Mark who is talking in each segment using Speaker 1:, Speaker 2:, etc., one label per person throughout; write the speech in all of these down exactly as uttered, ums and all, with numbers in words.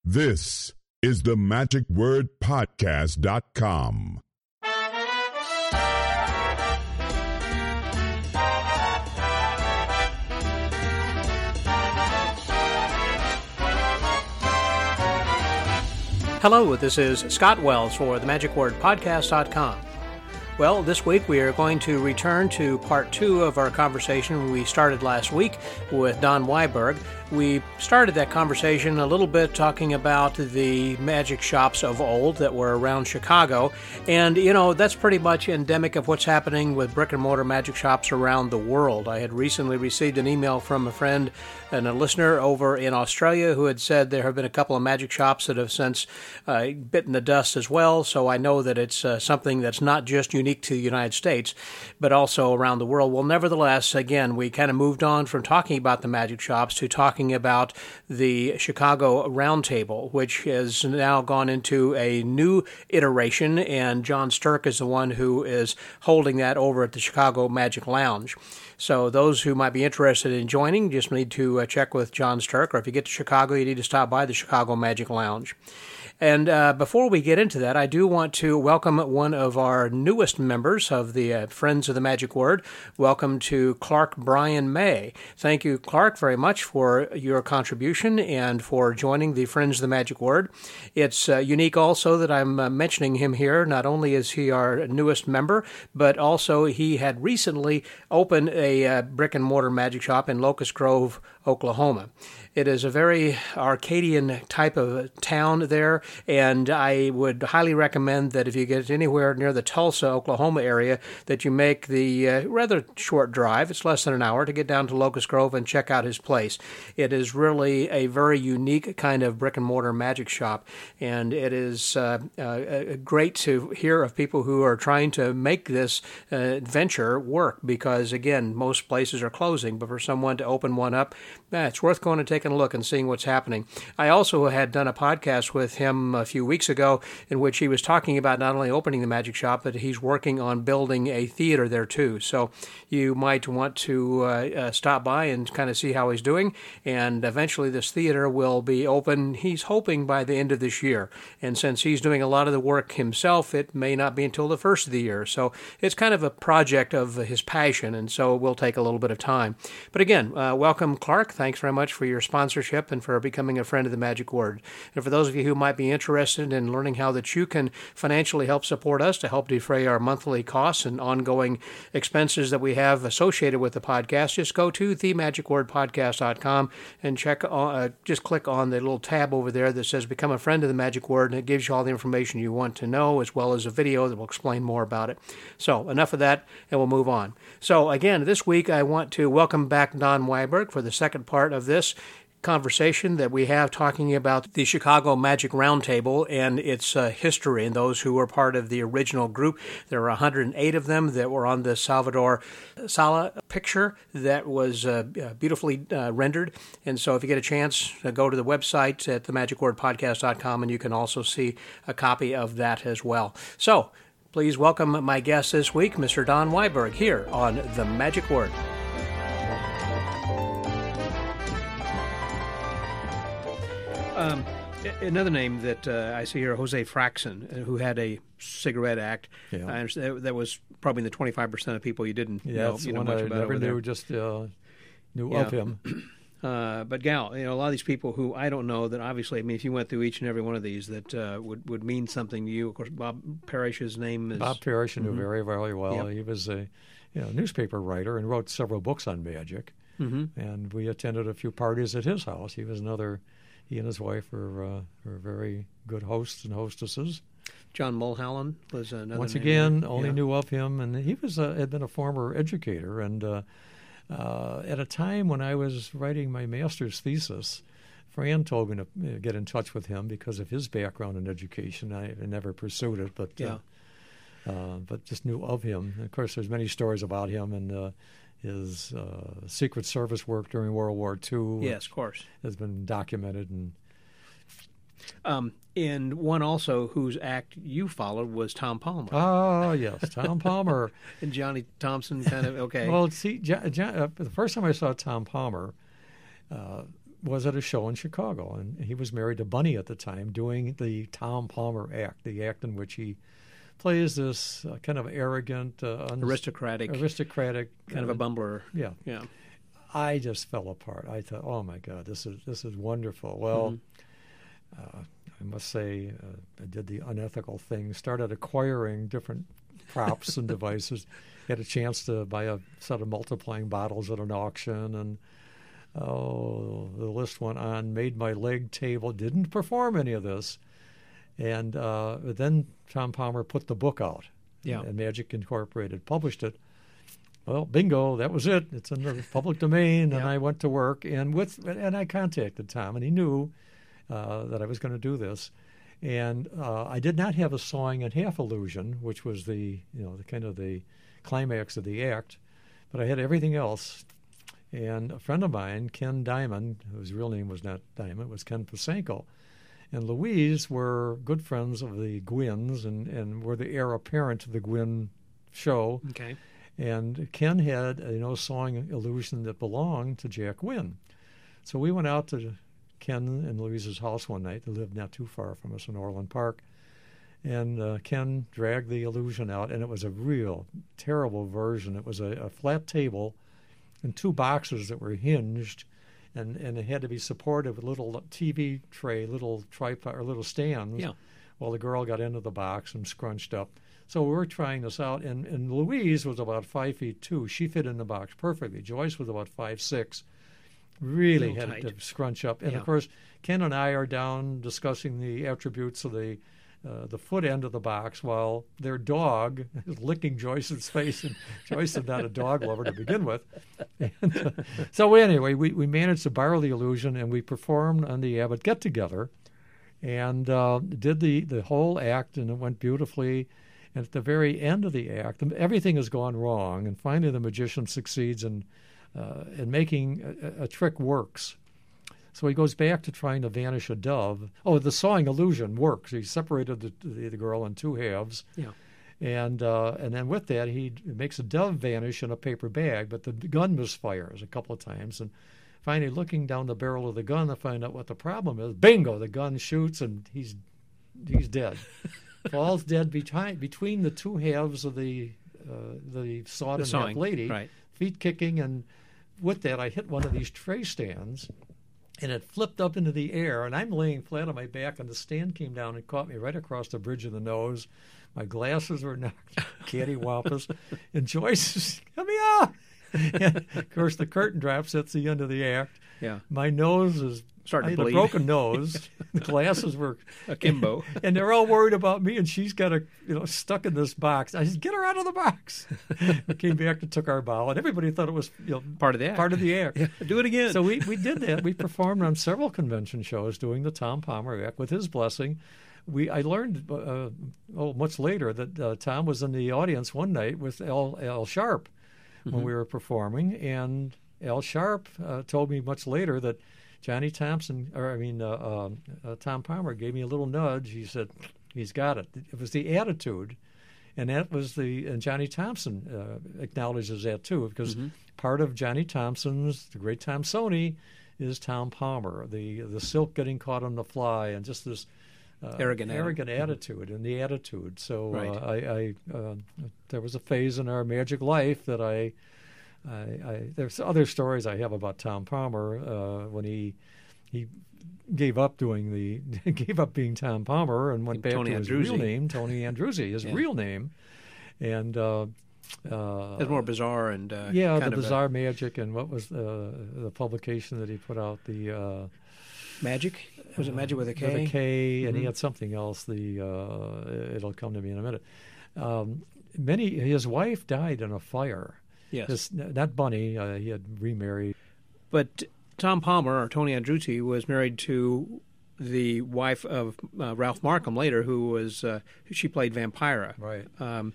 Speaker 1: This is the magic word podcast dot com.
Speaker 2: Hello, this is Scott Wells for the magic word podcast dot com. Well, this week we are going to return to part two of our conversation we started last week with Don Weiberg. We started that conversation a little bit talking about the magic shops of old that were around Chicago. And, you know, that's pretty much endemic of what's happening with brick and mortar magic shops around the world. I had recently received an email from a friend and a listener over in Australia who had said there have been a couple of magic shops that have since uh, bitten the dust as well. So I know that it's uh, something that's not just unique to the United States, but also around the world. Well, nevertheless, again, we kind of moved on from talking about the magic shops to talking about the Chicago Roundtable, which has now gone into a new iteration, and John Stirk is the one who is holding that over at the Chicago Magic Lounge. So those who might be interested in joining just need to uh, check with John Stirk, or if you get to Chicago, you need to stop by the Chicago Magic Lounge. And uh, before we get into that, I do want to welcome one of our newest members of the uh, Friends of the Magic Word. Welcome to Clark Brian May. Thank you, Clark, very much for your contribution and for joining the Friends of the Magic Word. It's uh, unique also that I'm uh, mentioning him here. Not only is he our newest member, but also he had recently opened a uh, brick and mortar magic shop in Locust Grove, Oklahoma. It is a very Arcadian type of town there, and I would highly recommend that if you get anywhere near the Tulsa, Oklahoma area, that you make the uh, rather short drive, it's less than an hour, to get down to Locust Grove and check out his place. It is really a very unique kind of brick and mortar magic shop, and it is uh, uh, great to hear of people who are trying to make this uh, venture work, because, again, most places are closing, but for someone to open one up, eh, it's worth going to take a look and seeing what's happening. I also had done a podcast with him a few weeks ago in which he was talking about not only opening the magic shop, but he's working on building a theater there too. So you might want to uh, uh, stop by and kind of see how he's doing. And eventually this theater will be open, he's hoping, by the end of this year. And since he's doing a lot of the work himself, it may not be until the first of the year. So it's kind of a project of his passion, and so it will take a little bit of time. But again, uh, welcome, Clark. Thanks very much for your sponsorship and for becoming a friend of the Magic Word. And for those of you who might be interested in learning how that you can financially help support us to help defray our monthly costs and ongoing expenses that we have associated with the podcast, just go to the magic word podcast dot com and check. Uh, just click on the little tab over there that says Become a Friend of the Magic Word, and it gives you all the information you want to know, as well as a video that will explain more about it. So enough of that, and we'll move on. So again, this week I want to welcome back Don Weiberg for the second part of this conversation that we have talking about the Chicago Magic Roundtable and its uh, history, and those who were part of the original group. There were one hundred eight of them that were on the Salvador Sala picture that was uh, beautifully uh, rendered. And so if you get a chance, uh, go to the website at the magic word podcast dot com, and you can also see a copy of that as well. So please welcome my guest this week, Mister Don Weiberg, here on The Magic Word. Um, another name that uh, I see here, Jose Fraxon, who had a cigarette act. Yeah. I understand that was probably in the twenty-five percent of people you didn't
Speaker 3: yeah,
Speaker 2: know,
Speaker 3: it's
Speaker 2: you know
Speaker 3: one
Speaker 2: much
Speaker 3: I
Speaker 2: about.
Speaker 3: never
Speaker 2: over
Speaker 3: knew,
Speaker 2: there.
Speaker 3: just uh, knew
Speaker 2: yeah.
Speaker 3: of him.
Speaker 2: Uh, but Gal, you know, a lot of these people who I don't know, that obviously, I mean, if you went through each and every one of these, that uh, would, would mean something to you. Of course, Bob Parrish's name is...
Speaker 3: Bob Parrish knew
Speaker 2: mm-hmm.
Speaker 3: very, very well.
Speaker 2: Yep.
Speaker 3: He was a you know, newspaper writer and wrote several books on magic. Mm-hmm. And we attended a few parties at his house. He was another... He and his wife were, uh, were very good hosts and hostesses.
Speaker 2: John Mulholland was another
Speaker 3: Once
Speaker 2: name
Speaker 3: again,
Speaker 2: there.
Speaker 3: only
Speaker 2: yeah.
Speaker 3: knew of him, and he was uh, had been a former educator. And uh, uh, at a time when I was writing my master's thesis, Fran told me to get in touch with him because of his background in education. I, I never pursued it, but
Speaker 2: yeah.
Speaker 3: uh, uh, but just knew of him. And of course, there's many stories about him and uh, his uh, Secret Service work during World War Two.
Speaker 2: Yes, of course,
Speaker 3: has been documented. And
Speaker 2: um, and one also whose act you followed was Tom Palmer.
Speaker 3: Oh yes, Tom Palmer
Speaker 2: and Johnny Thompson, kind of okay.
Speaker 3: Well, see, John, John, uh, the first time I saw Tom Palmer. Uh, was at a show in Chicago, and he was married to Bunny at the time, doing the Tom Palmer act, the act in which he plays this uh, kind of arrogant, uh, un-
Speaker 2: aristocratic,
Speaker 3: aristocratic
Speaker 2: kind uh, of a bumbler.
Speaker 3: Yeah,
Speaker 2: yeah.
Speaker 3: I just fell apart. I thought, oh my God, this is this is wonderful. Well, mm-hmm. uh, I must say, uh, I did the unethical thing. Started acquiring different props and devices. Had a chance to buy a set of multiplying bottles at an auction, and oh, the list went on. Made my leg table. Didn't perform any of this, and uh, but then Tom Palmer put the book out.
Speaker 2: Yeah,
Speaker 3: and Magic Incorporated published it. Well, bingo, that was it. It's in the public domain, and
Speaker 2: yeah.
Speaker 3: I went to work, and with and I contacted Tom, and he knew uh, that I was going to do this. And uh, I did not have a sawing in half illusion, which was the you know the kind of the climax of the act, but I had everything else. And a friend of mine, Ken Diamond, whose real name was not Diamond, was Ken Pasenko, and Louise were good friends of the Gwynns, and, and were the heir apparent to the Gwynn show.
Speaker 2: Okay. And
Speaker 3: Ken had a you know sawing illusion that belonged to Jack Gwynn. So we went out to Ken and Louise's house one night. They lived not too far from us in Orland Park. And uh, Ken dragged the illusion out, and it was a real terrible version. It was a, a flat table and two boxes that were hinged, and, and it had to be supported with little T V tray, little tripod, or little stands,
Speaker 2: yeah.
Speaker 3: while the girl got into the box and scrunched up. So we were trying this out, and, and Louise was about five feet two. She fit in the box perfectly. Joyce was about five six. Really had
Speaker 2: tight.
Speaker 3: to scrunch up. And,
Speaker 2: yeah.
Speaker 3: of course, Ken and I are down discussing the attributes of the uh, the foot end of the box while their dog is licking Joyce's face. And Joyce is not a dog lover to begin with. And, uh, so anyway, we, we managed to borrow the illusion, and we performed on the Abbott get-together and uh, did the, the whole act, and it went beautifully. And at the very end of the act, everything has gone wrong, and finally the magician succeeds in, uh, in making a, a trick works. So he goes back to trying to vanish a dove. Oh, the sawing illusion works. He separated the, the, the girl in two halves.
Speaker 2: Yeah.
Speaker 3: And uh, and then with that, he makes a dove vanish in a paper bag, but the gun misfires a couple of times. And finally, looking down the barrel of the gun to find out what the problem is, bingo, the gun shoots, and he's he's dead. Falls dead behind, between the two halves of the uh, the sawed in half lady,
Speaker 2: right.
Speaker 3: feet kicking, and with that I hit one of these tray stands, and it flipped up into the air, and I'm laying flat on my back, and the stand came down and caught me right across the bridge of the nose. My glasses were knocked cattywampus, and Joyce is, "Let me out!" And of course, the curtain drops. That's the end of the act.
Speaker 2: Yeah,
Speaker 3: my nose is.
Speaker 2: Starting
Speaker 3: I had
Speaker 2: to bleed.
Speaker 3: a broken nose. The glasses were
Speaker 2: akimbo,
Speaker 3: and they're all worried about me. And she's got a you know stuck in this box. I said, "Get her out of the box." We came back and took our bow, and everybody thought it was you know
Speaker 2: part of the act.
Speaker 3: Part of the act.
Speaker 2: Yeah, do it again.
Speaker 3: So we we did that. We performed on several convention shows doing the Tom Palmer act with his blessing. We I learned uh, oh much later that uh, Tom was in the audience one night with Al Al Sharp when
Speaker 2: mm-hmm.
Speaker 3: we were performing, and Al Sharp uh, told me much later that Johnny Thompson, or I mean, uh, uh, uh, Tom Palmer gave me a little nudge. He said, "He's got it." It was the attitude, and that was the. And Johnny Thompson uh, acknowledges that too, because
Speaker 2: mm-hmm.
Speaker 3: part of Johnny Thompson's, the great Tom Sony, is Tom Palmer, the the silk getting caught on the fly, and just this uh,
Speaker 2: arrogant,
Speaker 3: arrogant
Speaker 2: attitude.
Speaker 3: attitude and the attitude. So
Speaker 2: right.
Speaker 3: uh, I, I uh, there was a phase in our magic life that I. I, I, there's other stories I have about Tom Palmer uh, when he he gave up doing the gave up being Tom Palmer and went back
Speaker 2: Tony
Speaker 3: to his
Speaker 2: Andruzzi.
Speaker 3: real name, Tony Andruzzi, his
Speaker 2: yeah.
Speaker 3: real name, and uh, uh,
Speaker 2: it's more bizarre and uh,
Speaker 3: yeah,
Speaker 2: kind
Speaker 3: the
Speaker 2: of
Speaker 3: Bizarre Magic, and what was uh, the publication that he put out? The uh,
Speaker 2: Magic was it Magic with a K?
Speaker 3: With a K,
Speaker 2: mm-hmm.
Speaker 3: and he had something else. The uh, it'll come to me in a minute. Um, many his wife died in a fire.
Speaker 2: Yes.
Speaker 3: This, not Bunny. Uh, he had remarried.
Speaker 2: But Tom Palmer, or Tony Andruzzi, was married to the wife of uh, Ralph Markham later, who was uh, she played Vampira.
Speaker 3: Right.
Speaker 2: Um,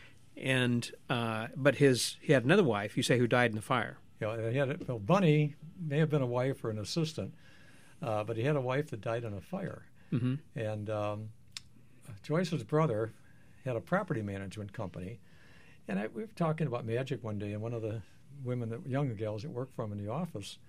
Speaker 2: and uh, but his he had another wife, you say, who died in the fire.
Speaker 3: Yeah, he had well, Bunny may have been a wife or an assistant, uh, but he had a wife that died in a fire.
Speaker 2: Mm-hmm.
Speaker 3: And um, Joyce's brother had a property management company. And I, we were talking about magic one day, and one of the women, that young gals that worked for him in the office,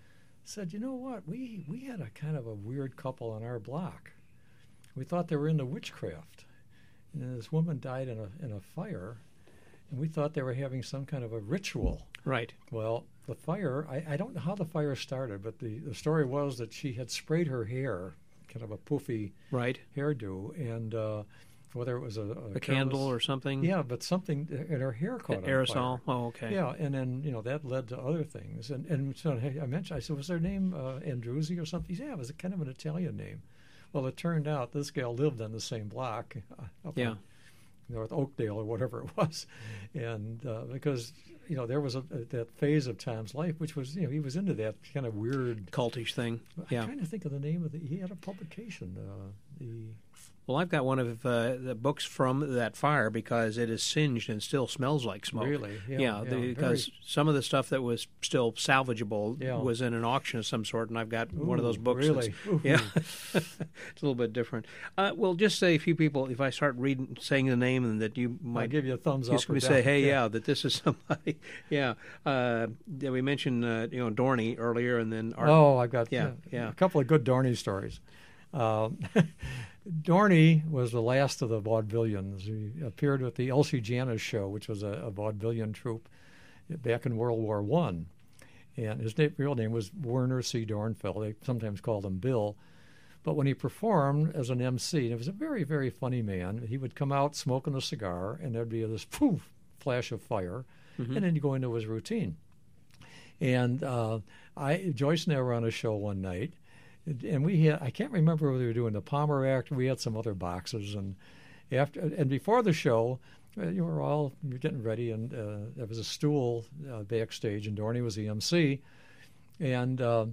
Speaker 3: said, you know what, we, we had a kind of a weird couple on our block. We thought they were into witchcraft. And this woman died in a in a fire, and we thought they were having some kind of a ritual.
Speaker 2: Right.
Speaker 3: Well, the fire, I, I don't know how the fire started, but the, the story was that she had sprayed her hair, kind of a poofy
Speaker 2: right.
Speaker 3: hairdo, and uh, whether it was a, a,
Speaker 2: a candle or something.
Speaker 3: Yeah, but something, and her hair caught on
Speaker 2: aerosol.
Speaker 3: fire.
Speaker 2: Oh, okay.
Speaker 3: Yeah, and then, you know, that led to other things. And, and so I mentioned, I said, was their name uh, Andruzzi or something? He said, yeah, it was a kind of an Italian name. Well, it turned out this gal lived on the same block uh, up
Speaker 2: yeah.
Speaker 3: in North Oakdale or whatever it was. And uh, because, you know, there was a, a, that phase of Tom's life, which was, you know, he was into that kind of weird...
Speaker 2: cultish thing.
Speaker 3: I'm
Speaker 2: yeah.
Speaker 3: trying to think of the name of the... He had a publication, uh, the...
Speaker 2: Well, I've got one of uh, the books from that fire because it is singed and still smells like smoke.
Speaker 3: Really? Yeah.
Speaker 2: Yeah,
Speaker 3: yeah,
Speaker 2: the, because
Speaker 3: very...
Speaker 2: some of the stuff that was still salvageable
Speaker 3: yeah.
Speaker 2: was in an auction of some sort, and I've got
Speaker 3: Ooh,
Speaker 2: one of those books.
Speaker 3: Really?
Speaker 2: Yeah, it's a little bit different. Uh, well, just say a few people, if I start reading, saying the name, and that you might
Speaker 3: I'll give you a thumbs
Speaker 2: just
Speaker 3: up or
Speaker 2: say,
Speaker 3: down.
Speaker 2: hey,
Speaker 3: yeah.
Speaker 2: yeah, that this is somebody. yeah, uh, yeah, we mentioned uh, you know Dorney earlier, and then Art.
Speaker 3: Oh, I've got
Speaker 2: yeah,
Speaker 3: uh,
Speaker 2: yeah.
Speaker 3: a couple of good Dorney stories. Um, Dorney was the last of the vaudevillians. He appeared with the Elsie Janis show, which was a, a vaudevillian troupe back in World War One, and his name, real name was Werner C. Dornfeld. They sometimes called him Bill. But when he performed as an M C, and he was a very, very funny man, he would come out smoking a cigar, and there'd be this poof flash of fire, mm-hmm. and then he'd go into his routine. And uh, I, Joyce and I were on a show one night, and we had, I can't remember whether we were doing the Palmer Act, we had some other boxes, and after and before the show, uh, you were all you were getting ready, and uh, there was a stool uh, backstage, and Dorney was the M C, and uh,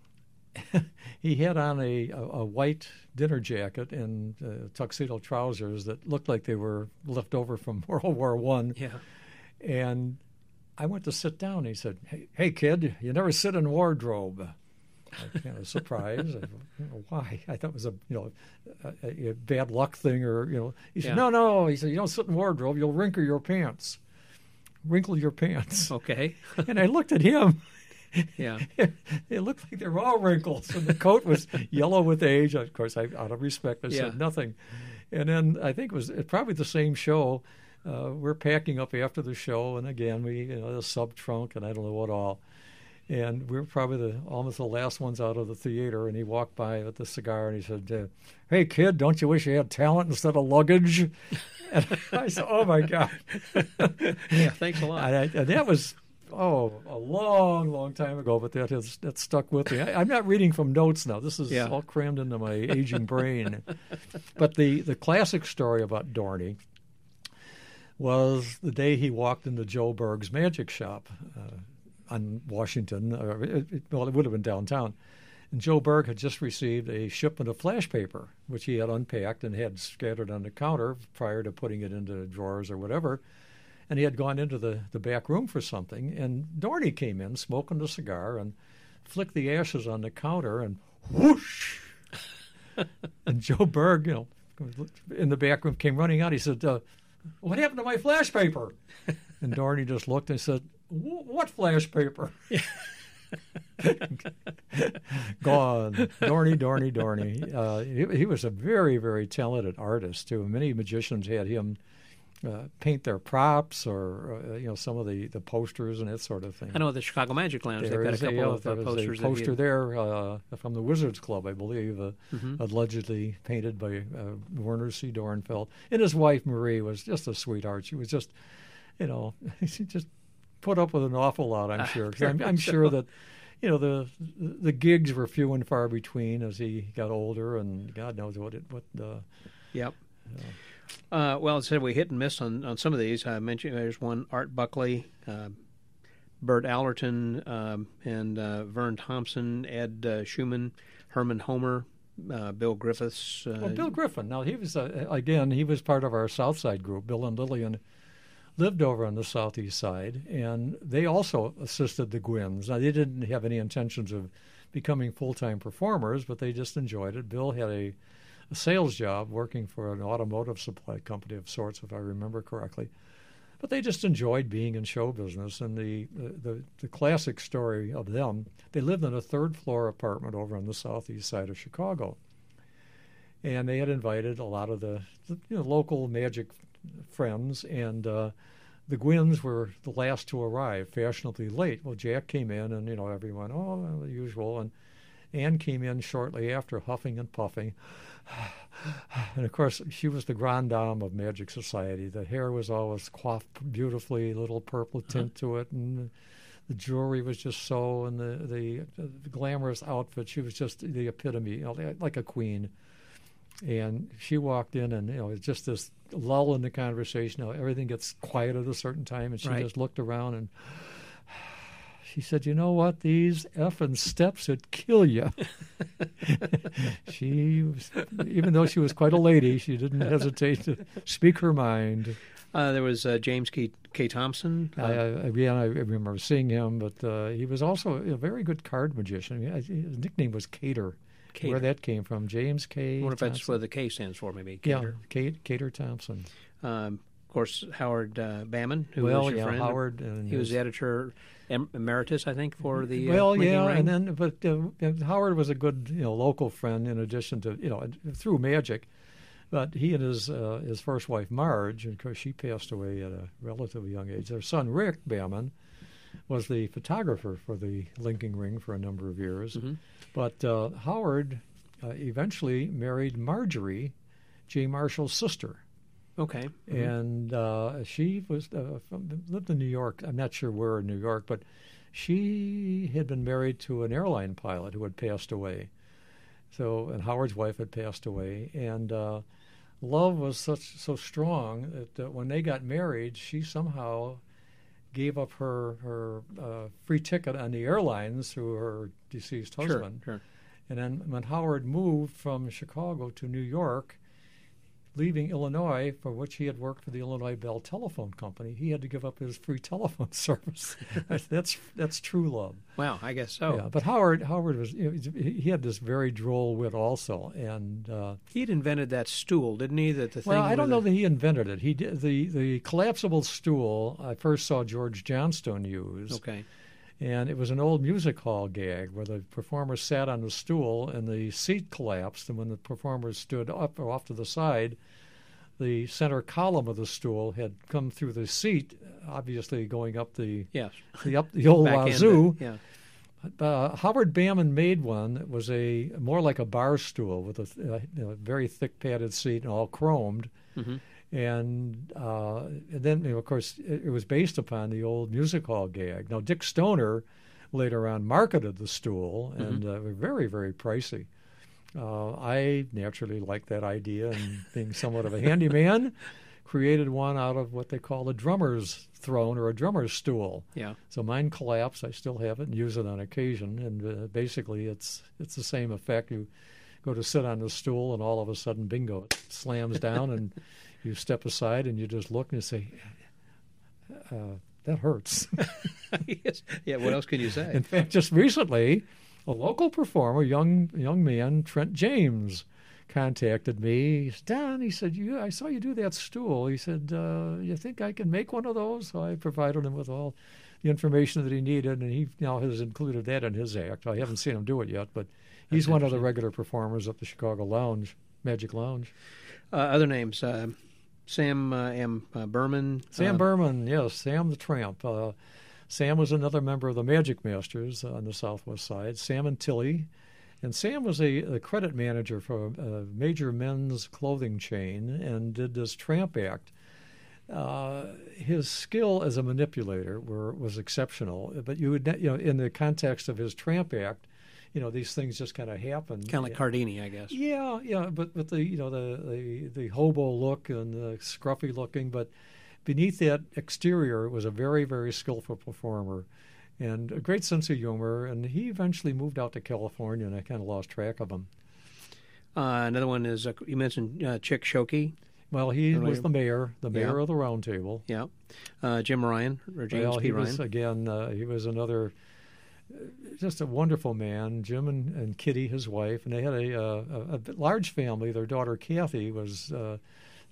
Speaker 3: he had on a, a, a white dinner jacket and uh, tuxedo trousers that looked like they were left over from World War One.
Speaker 2: Yeah, and
Speaker 3: I went to sit down. He said, "Hey, hey kid, you never sit in wardrobe." I was kind of surprised. I, you know, why? I thought it was a you know a, a bad luck thing, or you know. He said,
Speaker 2: yeah.
Speaker 3: "No, no." He said, "You don't sit in wardrobe. You'll wrinkle your pants. Wrinkle your pants."
Speaker 2: Okay.
Speaker 3: And I looked at him.
Speaker 2: Yeah.
Speaker 3: It looked like they were all wrinkles, and the coat was yellow with age. Of course, I, out of respect, I
Speaker 2: yeah.
Speaker 3: said nothing. And then I think it was probably the same show. Uh, we're packing up after the show, and again, we you know the sub trunk and I don't know what all. And we were probably the almost the last ones out of the theater. And he walked by with the cigar, and he said, uh, "Hey, kid, don't you wish you had talent instead of luggage?" And I said, "Oh my God!"
Speaker 2: Yeah, thanks a lot.
Speaker 3: And, I, and that was oh a long, long time ago, but that has that stuck with me. I, I'm not reading from notes now. This is
Speaker 2: yeah.
Speaker 3: all crammed into my aging brain. But the the classic story about Dorney was the day he walked into Joe Berg's magic shop. Uh, on Washington, uh, it, it, well, it would have been downtown. And Joe Berg had just received a shipment of flash paper, which he had unpacked and had scattered on the counter prior to putting it into drawers or whatever. And he had gone into the, the back room for something, and Dorney came in smoking a cigar and flicked the ashes on the counter, and whoosh! And Joe Berg, you know, in the back room, came running out. He said, uh, "What happened to my flash paper?" And Dorney just looked and said, "What flash paper?" Gone. Dorney, Dorney, Dorney. Uh, he, he was a very, very talented artist, too. Many magicians had him uh, paint their props or, uh, you know, some of the, the posters and that sort of thing.
Speaker 2: I know at the Chicago Magic Lounge,
Speaker 3: There
Speaker 2: they've got a
Speaker 3: is
Speaker 2: couple
Speaker 3: a,
Speaker 2: of
Speaker 3: there
Speaker 2: uh,
Speaker 3: was
Speaker 2: posters.
Speaker 3: a poster
Speaker 2: that
Speaker 3: there uh, from the Wizards Club, I believe, uh,
Speaker 2: mm-hmm.
Speaker 3: allegedly painted by uh, Werner C. Dornfeld. And his wife, Marie, was just a sweetheart. She was just, you know, she just put up with an awful lot, I'm sure. 'Cause I'm, I'm sure that, you know, the the gigs were few and far between as he got older, and God knows what it what. Uh,
Speaker 2: yep. Uh, uh, well, as I said, we hit and miss on, on some of these. I mentioned there's one, Art Buckley, uh, Bert Allerton, um, and uh, Vern Thompson, Ed uh, Schumann, Herman Homer, uh, Bill Griffiths. Uh,
Speaker 3: well, Bill Griffin. Now he was uh, again. He was part of our South Side group. Bill and Lillian lived over on the southeast side, and they also assisted the Gwynns. Now, they didn't have any intentions of becoming full-time performers, but they just enjoyed it. Bill had a, a sales job working for an automotive supply company of sorts, if I remember correctly. but they just enjoyed being in show business. And the, the, the classic story of them, they lived in a third-floor apartment over on the southeast side of Chicago. And they had invited a lot of the, the you know, local magic friends, and uh, the Gwynns were the last to arrive, fashionably late. Well, Jack came in, and, you know, everyone, oh, well, the usual. And Anne came in shortly after, huffing and puffing. And, of course, she was the grande dame of Magic Society. The hair was always coiffed beautifully, little purple tint to it, and the jewelry was just so, and the, the, the glamorous outfit. She was just the epitome, you know, like a queen. And she walked in, and, you know, it's just this lull in the conversation. You know, everything gets quiet at a certain time, and she
Speaker 2: right.
Speaker 3: just looked around, and she said, "You know what? These effing steps would kill you." She, was, even though she was quite a lady, she didn't hesitate to speak her mind.
Speaker 2: Uh, there was uh, James K. K. Thompson. Uh,
Speaker 3: I, I, again, I remember seeing him, but uh, he was also a very good card magician. His nickname was Cater. Cater. Where that came from, James K.
Speaker 2: I wonder if
Speaker 3: Thompson.
Speaker 2: that's what the K stands for, maybe.
Speaker 3: Cater. Yeah, Cater, Cater Thompson.
Speaker 2: Um, of course, Howard uh, Bamman, who
Speaker 3: well,
Speaker 2: was your
Speaker 3: yeah,
Speaker 2: friend.
Speaker 3: Howard. And
Speaker 2: he was the editor em- emeritus, I think, for the
Speaker 3: well,
Speaker 2: uh, Lincoln
Speaker 3: yeah,
Speaker 2: Ring.
Speaker 3: and then but uh, Howard was a good, you know, local friend in addition to, you know, through magic. But he and his uh, his first wife Marge, and of course she passed away at a relatively young age. Their son Rick Bamman was the photographer for the Lincoln Ring for a number of years. Mm-hmm. But uh, Howard uh, eventually married Marjorie, J. Marshall's sister.
Speaker 2: Okay. Mm-hmm.
Speaker 3: And uh, she was uh, from, lived in New York. I'm not sure where in New York, but she had been married to an airline pilot who had passed away. So, and Howard's wife had passed away, and uh, love was such so strong that uh, when they got married, she somehow gave up her her uh, free ticket on the airlines through her deceased husband.
Speaker 2: Sure, sure.
Speaker 3: And then when Howard moved from Chicago to New York, leaving Illinois, for which he had worked for the Illinois Bell Telephone Company, he had to give up his free telephone service. that's that's true love.
Speaker 2: Wow, I guess so.
Speaker 3: Yeah, but Howard Howard was, you know, he had this very droll wit also, and uh,
Speaker 2: he'd invented that stool, didn't he? That the thing.
Speaker 3: Well, I don't know
Speaker 2: the...
Speaker 3: that he invented it. He did the the collapsible stool. I first saw George Johnstone use.
Speaker 2: Okay.
Speaker 3: And it was an old music hall gag where the performer sat on the stool and the seat collapsed, and when the performers stood up or off to the side, the center column of the stool had come through the seat, obviously going up the
Speaker 2: yes.
Speaker 3: the up the old
Speaker 2: Back
Speaker 3: wazoo.
Speaker 2: Yeah.
Speaker 3: Uh, Howard Bamman made one that was a more like a bar stool with a, a, a very thick padded seat and all chromed. Mm-hmm. And, uh, and then, you know, of course, it, it was based upon the old music hall gag. Now, Dick Stoner later on marketed the stool, and mm-hmm. uh, were very, very pricey. Uh, I naturally liked that idea, and being somewhat of a handyman, created one out of what they call a drummer's throne or a drummer's stool.
Speaker 2: Yeah. So
Speaker 3: mine collapsed. I still have it and use it on occasion, and uh, basically it's it's the same effect. You go to sit on the stool, and all of a sudden, bingo, it slams down, and you step aside and you just look and you say, uh, that hurts.
Speaker 2: Yes. Yeah, what else can you say?
Speaker 3: In fact, just recently, a local performer, young young man, Trent James, contacted me. He said, Don, he said, you, I saw you do that stool. He said, uh, you think I can make one of those? So I provided him with all the information that he needed, and he now has included that in his act. I haven't seen him do it yet, but he's That's one of the regular performers at the Chicago Lounge, Magic Lounge.
Speaker 2: Uh, other names, uh, Sam uh, M. Uh, Berman.
Speaker 3: Sam
Speaker 2: uh,
Speaker 3: Berman, yes, Sam the Tramp. Uh, Sam was another member of the Magic Masters on the Southwest Side, Sam and Tilly. And Sam was a, a credit manager for a major men's clothing chain and did this Tramp act. Uh, his skill as a manipulator were, was exceptional, but you would, you know, in the context of his Tramp act, you know, these things just kind of happen.
Speaker 2: Kind of like Cardini, I guess.
Speaker 3: Yeah, yeah, but but the you know the the, the hobo look and the scruffy looking, but beneath that exterior was a very very skillful performer, and a great sense of humor. And he eventually moved out to California, and I kind of lost track of him.
Speaker 2: Uh, another one is uh, you mentioned uh, Chick Shoki.
Speaker 3: Well, he was the mayor, the mayor yeah. of the Round Table.
Speaker 2: Yeah, uh, Jim Ryan or James
Speaker 3: well,
Speaker 2: P.
Speaker 3: he
Speaker 2: Ryan.
Speaker 3: Was, again, uh, he was another. Just a wonderful man, Jim and, and Kitty, his wife, and they had a, a, a large family. Their daughter Kathy was uh,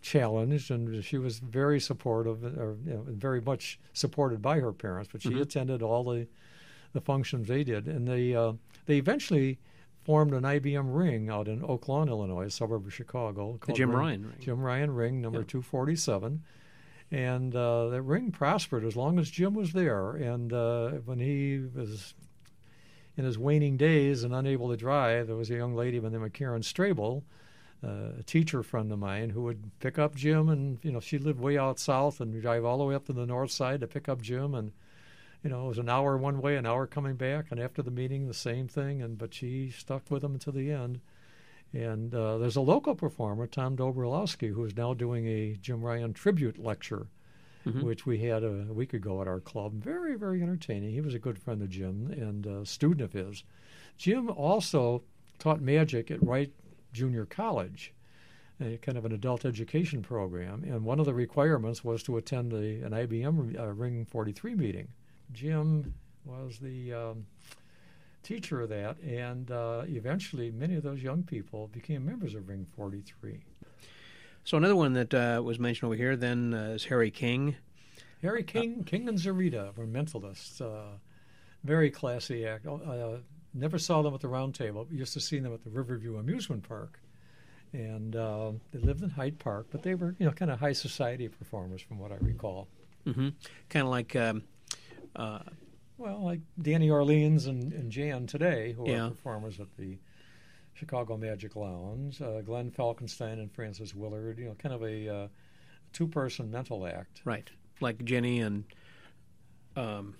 Speaker 3: challenged, and she was very supportive, or you know, very much supported by her parents. But she mm-hmm. attended all the the functions they did, and they uh, they eventually formed an I B M ring out in Oak Lawn, Illinois, a suburb of Chicago.
Speaker 2: The Jim
Speaker 3: ring,
Speaker 2: Ryan ring.
Speaker 3: Jim Ryan ring, number
Speaker 2: yeah.
Speaker 3: two forty-seven. And uh, that ring prospered as long as Jim was there. And uh, when he was in his waning days and unable to drive, there was a young lady by the name of Karen Strable, uh, a teacher friend of mine, who would pick up Jim. And, you know, she lived way out south and drive all the way up to the north side to pick up Jim. And, you know, it was an hour one way, an hour coming back. And after the meeting, the same thing. And But she stuck with him until the end. And uh, there's a local performer, Tom Dobrolowski, who is now doing a Jim Ryan tribute lecture, mm-hmm. which we had a, a week ago at our club. Very, very entertaining. He was a good friend of Jim and a student of his. Jim also taught magic at Wright Junior College, a kind of an adult education program. And one of the requirements was to attend a, an I B M uh, Ring forty-three meeting. Jim was the... Um, teacher of that, and uh, eventually many of those young people became members of Ring forty-three.
Speaker 2: So another one that uh, was mentioned over here then uh, is Harry King.
Speaker 3: Harry King, uh, King and Zarita were mentalists. Uh, very classy act. Uh, never saw them at the Round Table. We used to see them at the Riverview Amusement Park. And uh, they lived in Hyde Park, but they were, you know, kind of high society performers from what I recall.
Speaker 2: Mm-hmm. Kind of like... Um, uh,
Speaker 3: Well, like Danny Orleans and, and Jan today, who
Speaker 2: yeah.
Speaker 3: are performers at the Chicago Magic Lounge, uh, Glenn Falkenstein and Francis Willard, you know, kind of a uh, two-person mental act.
Speaker 2: Right, like Jenny and, um,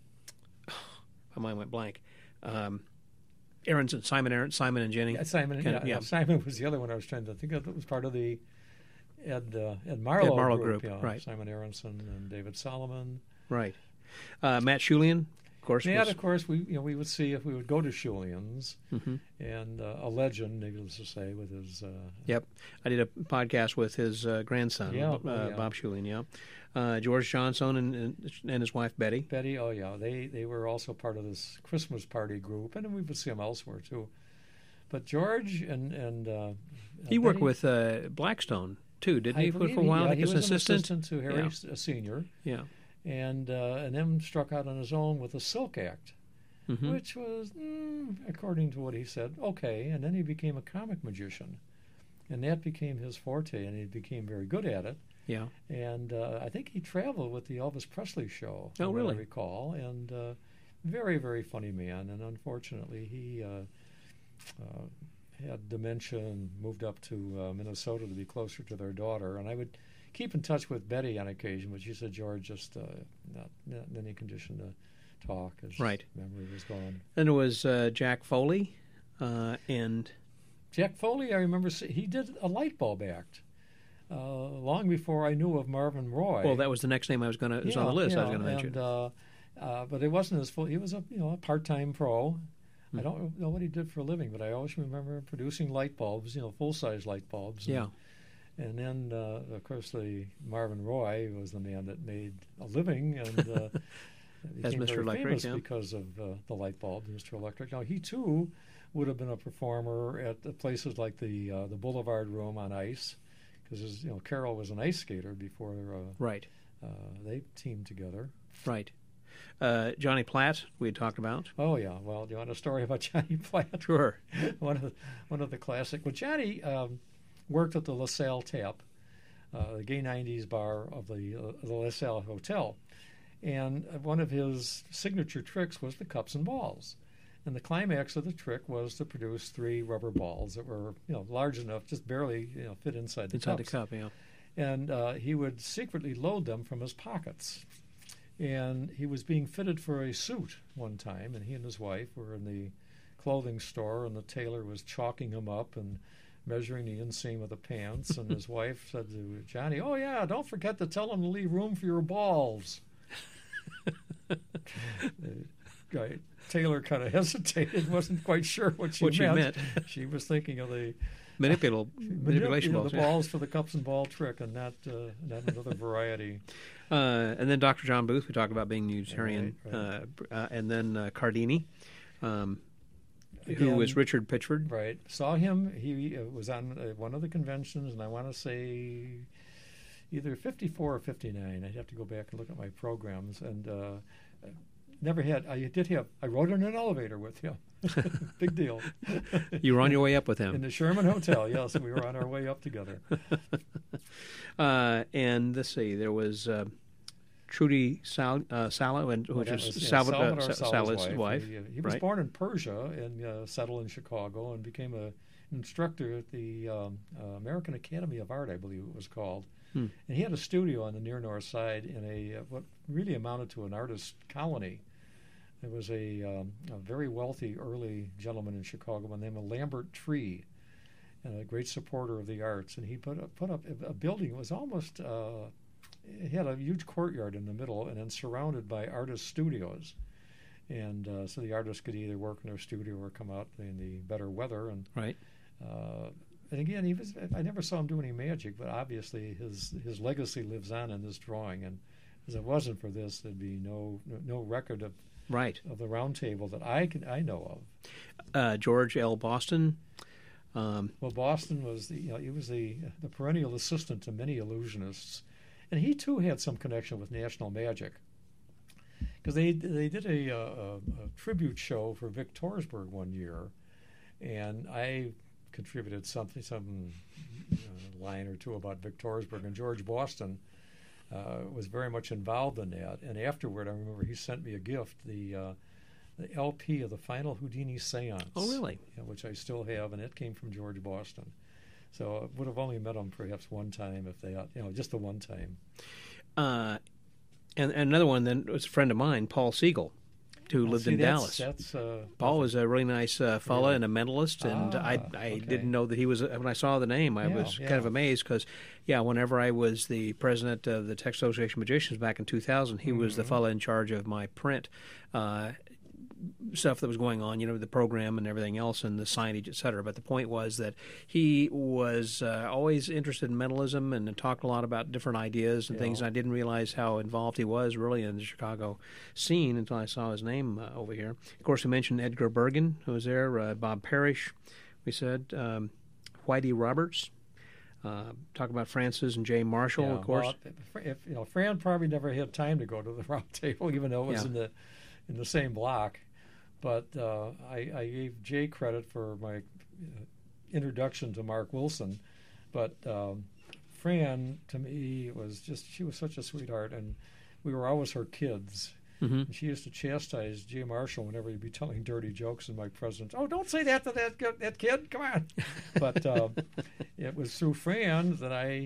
Speaker 2: my mind went blank, um, Aronson, Simon Aaron, Simon and Jenny.
Speaker 3: Yeah, Simon,
Speaker 2: kind
Speaker 3: yeah,
Speaker 2: of, yeah.
Speaker 3: Simon was the other one I was trying to think of. That was part of the Ed, uh, Ed Marlowe,
Speaker 2: Ed Marlowe
Speaker 3: group,
Speaker 2: group,
Speaker 3: yeah.
Speaker 2: right.
Speaker 3: Simon Aronson and David Solomon.
Speaker 2: Right. Uh, Matt Schulian, of course.
Speaker 3: Matt,
Speaker 2: was...
Speaker 3: of course, we you know we would see if we would go to Schulian's,
Speaker 2: mm-hmm.
Speaker 3: and uh, a legend, needless to say, with his. Uh,
Speaker 2: yep, I did a podcast with his uh, grandson,
Speaker 3: yeah,
Speaker 2: uh,
Speaker 3: oh, yeah.
Speaker 2: Bob Schulian. Yeah, uh, George Johnson and, and and his wife Betty.
Speaker 3: Betty, oh yeah, they they were also part of this Christmas party group, and we would see them elsewhere too. But George and and uh,
Speaker 2: he
Speaker 3: uh,
Speaker 2: worked
Speaker 3: Betty,
Speaker 2: with uh, Blackstone too, didn't he?
Speaker 3: I
Speaker 2: For, for a
Speaker 3: believe,
Speaker 2: while,
Speaker 3: yeah,
Speaker 2: like
Speaker 3: he
Speaker 2: as
Speaker 3: was
Speaker 2: an assistant.
Speaker 3: assistant to Harry
Speaker 2: yeah.
Speaker 3: a Senior.
Speaker 2: Yeah.
Speaker 3: And uh, and then struck out on his own with the Silk Act,
Speaker 2: mm-hmm.
Speaker 3: which was, mm, according to what he said, okay. And then he became a comic magician, and that became his forte, and he became very good at it.
Speaker 2: Yeah.
Speaker 3: And uh, I think he traveled with the Elvis Presley show.
Speaker 2: Oh,
Speaker 3: from
Speaker 2: really?
Speaker 3: what I recall, and uh, very, very funny man. And unfortunately, he uh, uh, had dementia and moved up to uh, Minnesota to be closer to their daughter. And I would keep in touch with Betty on occasion, but she said George just uh, not, not in any condition to talk as
Speaker 2: right.
Speaker 3: memory was gone.
Speaker 2: And it was uh, Jack Foley uh, and...
Speaker 3: Jack Foley, I remember, he did a light bulb act uh, long before I knew of Marvin Roy.
Speaker 2: Well, that was the next name I was going to, was
Speaker 3: yeah,
Speaker 2: on the list
Speaker 3: yeah,
Speaker 2: I was going to mention.
Speaker 3: And, uh, uh, but it wasn't as full. He was a you know a part-time pro. Mm-hmm. I don't know what he did for a living, but I always remember him producing light bulbs, you know, full-size light bulbs. And,
Speaker 2: yeah.
Speaker 3: And then, uh, of course, the Marvin Roy was the man that made a living and uh,
Speaker 2: as
Speaker 3: became
Speaker 2: Mister
Speaker 3: very
Speaker 2: Electric,
Speaker 3: famous
Speaker 2: yeah.
Speaker 3: because of uh, the light bulb, Mister Electric. Now, he too would have been a performer at the places like the uh, the Boulevard Room on ice, because you know Carol was an ice skater before uh,
Speaker 2: right.
Speaker 3: uh, they teamed together.
Speaker 2: Right. Uh, Johnny Platt, we had talked about.
Speaker 3: Oh yeah. Well, do you want a story about Johnny Platt?
Speaker 2: Sure.
Speaker 3: one of the, one of the classic. Well, Johnny. Um, worked at the LaSalle Tap, uh, the gay nineties bar of the, uh, the LaSalle Hotel. And one of his signature tricks was the cups and balls. And the climax of the trick was to produce three rubber balls that were, you know, large enough, just barely, you know, fit inside the
Speaker 2: inside
Speaker 3: cups.
Speaker 2: the cup, yeah.
Speaker 3: And uh, he would secretly load them from his pockets. And he was being fitted for a suit one time, and he and his wife were in the clothing store, and the tailor was chalking him up and measuring the inseam of the pants, and his wife said to Johnny, "Oh yeah, don't forget to tell him to leave room for your balls." The guy, Taylor kind of hesitated, wasn't quite sure what she
Speaker 2: what
Speaker 3: meant.
Speaker 2: meant.
Speaker 3: She was thinking of the
Speaker 2: Manipul- manipulation
Speaker 3: you know,
Speaker 2: balls.
Speaker 3: the
Speaker 2: yeah.
Speaker 3: balls for the cups and ball trick, and not, uh, not another variety.
Speaker 2: Uh, and then Doctor John Booth, we talked about being Unitarian,
Speaker 3: Right, right.
Speaker 2: Uh, uh, and then uh, Cardini. Um, who
Speaker 3: again,
Speaker 2: was Richard Pitchford.
Speaker 3: Right. Saw him. He uh, was on uh, one of the conventions, and I want to say either fifty-four or fifty-nine. I'd have to go back and look at my programs. And uh, never had. I did have. I rode in an elevator with him. Big deal.
Speaker 2: You were on your way up with him
Speaker 3: in the Sherman Hotel. Yes, we were on our way up together.
Speaker 2: uh, and let's see, there was. Uh, Trudy Sal, uh, Salo, and which
Speaker 3: well,
Speaker 2: is
Speaker 3: was, yeah,
Speaker 2: Salvador,
Speaker 3: Salvador
Speaker 2: Sa-
Speaker 3: Sala's
Speaker 2: Sala's
Speaker 3: wife.
Speaker 2: wife.
Speaker 3: He, uh, he was
Speaker 2: right?
Speaker 3: born in Persia and uh, settled in Chicago and became a, an instructor at the um, uh, American Academy of Art, I believe it was called.
Speaker 2: Hmm.
Speaker 3: And he had a studio on the near north side in a uh, what really amounted to an artist colony. There was a, um, a very wealthy early gentleman in Chicago by the name of Lambert Tree, and a great supporter of the arts. And he put up, put up a, a building that was almost... Uh, It had a huge courtyard in the middle and then surrounded by artist studios. And uh, so the artists could either work in their studio or come out in the better weather. And
Speaker 2: right.
Speaker 3: Uh, and again, he was, I never saw him do any magic, but obviously his his legacy lives on in this drawing. And if it wasn't for this, there'd be no no record of
Speaker 2: right
Speaker 3: of the round table that I can I know of.
Speaker 2: Uh, George L. Boston. Um,
Speaker 3: well, Boston was the you know, he was the the perennial assistant to many illusionists. And he, too, had some connection with National Magic. Because they they did a, a, a tribute show for Vic Torsberg one year. And I contributed something, some uh, line or two about Vic Torsberg. And George Boston uh, was very much involved in that. And afterward, I remember he sent me a gift, the, uh, the L P of the final Houdini Seance.
Speaker 2: Oh, really?
Speaker 3: Yeah, which I still have. And it came from George Boston. So I would have only met him perhaps one time, if they, you know, just the one time.
Speaker 2: Uh, and, and another one then was a friend of mine, Paul Siegel, who
Speaker 3: Oh,
Speaker 2: lived
Speaker 3: see,
Speaker 2: in
Speaker 3: that's,
Speaker 2: Dallas.
Speaker 3: That's, uh,
Speaker 2: Paul was a really nice uh, fella
Speaker 3: really?
Speaker 2: and a mentalist, and
Speaker 3: ah,
Speaker 2: I I
Speaker 3: okay.
Speaker 2: didn't know that he was. When I saw the name, I
Speaker 3: Yeah,
Speaker 2: was
Speaker 3: yeah.
Speaker 2: kind of amazed because, yeah, whenever I was the president of the Texas Association of Magicians back in two thousand, he mm-hmm. was the fella in charge of my print. Uh, stuff that was going on, you know, the program and everything else and the signage, et cetera. But the point was that he was uh, always interested in mentalism and talked a lot about different ideas and
Speaker 3: yeah.
Speaker 2: things. And I didn't realize how involved he was really in the Chicago scene until I saw his name uh, over here. Of course, we mentioned Edgar Bergen, who was there, uh, Bob Parrish, we said, um, Whitey Roberts. Uh, talk about Francis and Jay Marshall,
Speaker 3: yeah,
Speaker 2: of course.
Speaker 3: Well, if, you know, Fran probably never had time to go to the round table, even though it was
Speaker 2: yeah.
Speaker 3: in the in the same block. But uh, I, I gave Jay credit for my uh, introduction to Mark Wilson. But um, Fran, to me, was just, she was such a sweetheart, and we were always her kids.
Speaker 2: Mm-hmm.
Speaker 3: And she used to chastise Jay Marshall whenever he'd be telling dirty jokes in my presence. Oh, don't say that to that, that kid. Come on. But uh, it was through Fran that I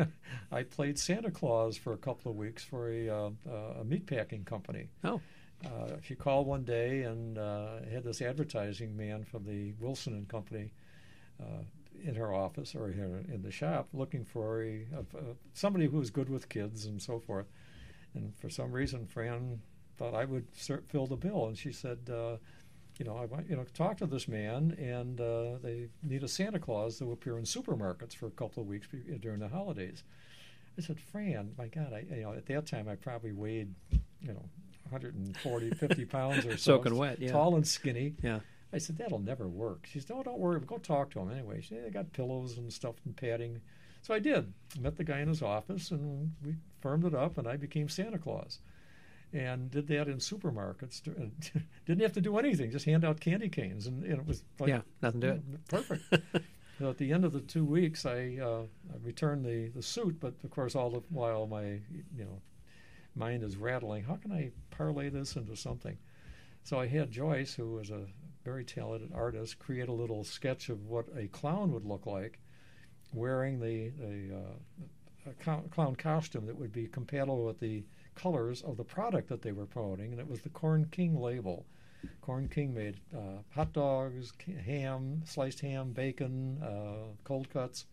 Speaker 3: I played Santa Claus for a couple of weeks for a, uh, a meatpacking company.
Speaker 2: Oh.
Speaker 3: Uh, she called one day and uh, had this advertising man from the Wilson and Company uh, in her office or in, in the shop looking for a, a, a, somebody who was good with kids and so forth. And for some reason, Fran thought I would cert- fill the bill. And she said, uh, you know, I want you know talk to this man, and uh, they need a Santa Claus to appear in supermarkets for a couple of weeks be- during the holidays. I said, Fran, my God, I you know at that time I probably weighed, you know, one hundred forty, fifty pounds or so.
Speaker 2: Soaking wet, yeah.
Speaker 3: Tall and skinny.
Speaker 2: Yeah.
Speaker 3: I said, that'll never work. She said, oh, don't worry. Go talk to him. Anyway, she said, I got pillows and stuff and padding. So I did. Met the guy in his office, and we firmed it up, and I became Santa Claus. And did that in supermarkets. Didn't have to do anything, just hand out candy canes. And, and it was like,
Speaker 2: yeah, nothing to it.
Speaker 3: Perfect. So at the end of the two weeks, I, uh, I returned the, the suit, but of course, all the while my, you know, mind is rattling. How can I parlay this into something? So I had Joyce, who was a very talented artist, create a little sketch of what a clown would look like, wearing the, the uh, a clown costume that would be compatible with the colors of the product that they were promoting, and it was the Corn King label. Corn King made uh, hot dogs, ham, sliced ham, bacon, uh, cold cuts.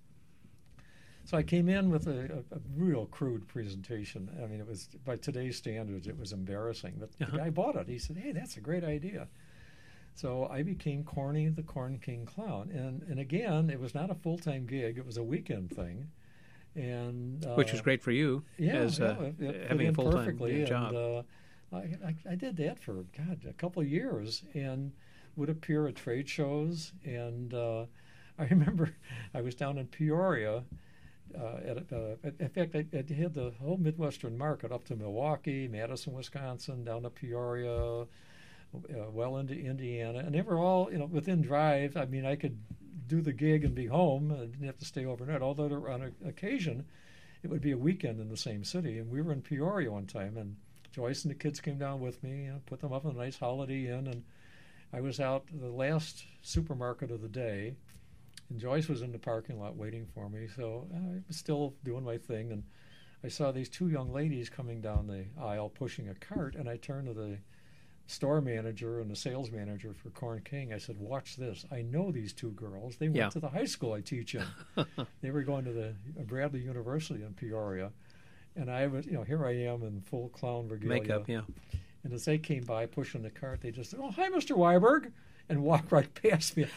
Speaker 3: So I came in with a, a, a real crude presentation. I mean, it was, by today's standards, it was embarrassing. But uh-huh. the guy bought it. He said, hey, that's a great idea. So I became Corny the Corn King Clown. And, and again, it was not a full-time gig. It was a weekend thing. And uh,
Speaker 2: Which was great for you
Speaker 3: yeah,
Speaker 2: as
Speaker 3: yeah,
Speaker 2: uh,
Speaker 3: it, it
Speaker 2: having a full-time
Speaker 3: perfectly,
Speaker 2: job.
Speaker 3: And, uh, I, I, I did that for, God, a couple of years. And would appear at trade shows. And uh, I remember I was down in Peoria. Uh, at, uh, in fact, I, I had the whole Midwestern market up to Milwaukee, Madison, Wisconsin, down to Peoria, uh, well into Indiana. And they were all, you know, within drive. I mean, I could do the gig and be home. I didn't have to stay overnight, although there, on a, occasion it would be a weekend in the same city. And we were in Peoria one time, and Joyce and the kids came down with me, you know, put them up in a nice Holiday Inn, and I was out the last supermarket of the day, and Joyce was in the parking lot waiting for me, so I was still doing my thing, and I saw these two young ladies coming down the aisle pushing a cart, and I turned to the store manager and the sales manager for Corn King. I said, watch this. I know these two girls. They went
Speaker 2: yeah.
Speaker 3: to the high school I teach in. They were going to the Bradley University in Peoria. And I was, you know, here I am in full clown regalia.
Speaker 2: Makeup, yeah.
Speaker 3: And as they came by pushing the cart, they just said, oh, hi, Mister Weiberg, and walked right past me.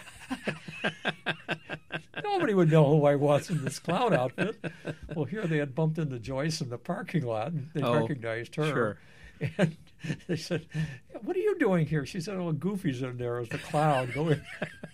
Speaker 3: Nobody would know who I was in this clown outfit. Well, here they had bumped into Joyce in the parking lot, and they
Speaker 2: oh,
Speaker 3: recognized her.
Speaker 2: Sure.
Speaker 3: And they said, what are you doing here? She said, oh, Goofy's in there as the clown. Go in.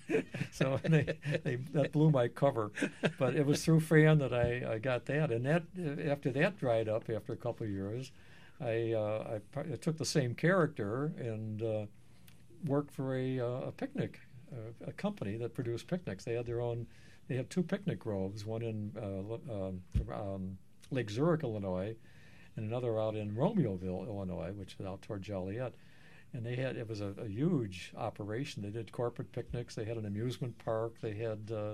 Speaker 3: So they, they, that blew my cover. But it was through Fran that I, I got that. And that after that dried up, after a couple of years, I, uh, I, I took the same character and uh, worked for a, uh, a picnic, uh, a company that produced picnics. They had their own, they had two picnic groves, one in uh, um, um, Lake Zurich, Illinois, and another out in Romeoville, Illinois, which is out toward Joliet. And they had, it was a, a huge operation. They did corporate picnics. They had an amusement park. They had, uh,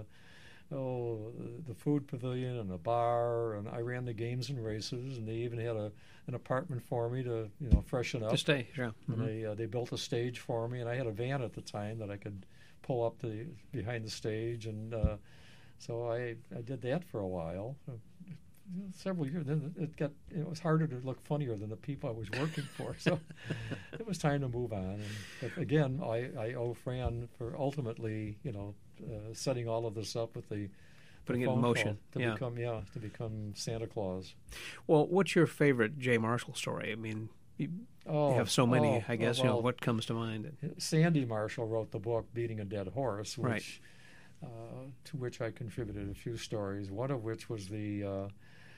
Speaker 3: oh, the food pavilion and a bar. And I ran the games and races. And they even had a an apartment for me to, you know, freshen up.
Speaker 2: To stay, yeah. Mm-hmm.
Speaker 3: And they uh, they built a stage for me. And I had a van at the time that I could pull up to behind the stage. And uh, so I, I did that for a while. Several years, then it got it was harder to look funnier than the people I was working for. So it was time to move on. And, but again, I, I owe Fran for ultimately, you know, uh, setting all of this up with the
Speaker 2: putting
Speaker 3: the
Speaker 2: it in motion
Speaker 3: to
Speaker 2: yeah.
Speaker 3: become yeah to become Santa Claus. Well,
Speaker 2: what's your favorite Jay Marshall story? I mean, you,
Speaker 3: oh,
Speaker 2: you have so many.
Speaker 3: Oh,
Speaker 2: I guess
Speaker 3: oh,
Speaker 2: you
Speaker 3: well,
Speaker 2: know what comes to mind.
Speaker 3: Sandy Marshall wrote the book Beating a Dead Horse, which
Speaker 2: right.
Speaker 3: uh, to which I contributed a few stories. One of which was the uh,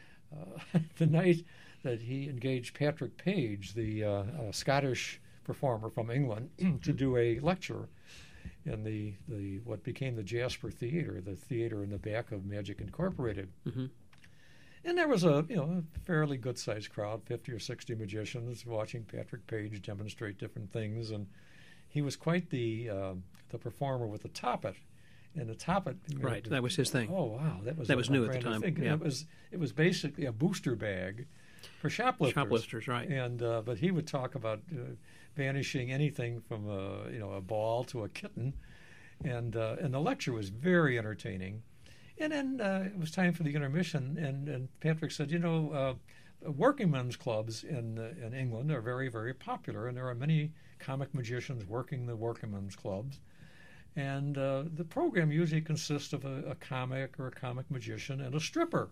Speaker 3: Uh, the night that he engaged Patrick Page, the uh, uh, Scottish performer from England, to do a lecture in the, the what became the Jasper Theater, the theater in the back of Magic Incorporated.
Speaker 2: Mm-hmm.
Speaker 3: And there was a you know a fairly good-sized crowd, fifty or sixty magicians watching Patrick Page demonstrate different things, and he was quite the uh, the performer with the toppet. And the toppet,
Speaker 2: right? Know, that was his thing.
Speaker 3: Oh wow, that was
Speaker 2: that was new at the time. Yeah.
Speaker 3: It was it was basically a booster bag for shoplifters.
Speaker 2: Shoplifters, right?
Speaker 3: And uh, but he would talk about uh, vanishing anything from a you know a ball to a kitten, and uh, and the lecture was very entertaining. And then uh, it was time for the intermission, and, and Patrick said, you know, uh, working men's clubs in uh, in England are very very popular, and there are many comic magicians working the working men's clubs. And uh, the program usually consists of a, a comic or a comic magician and a stripper.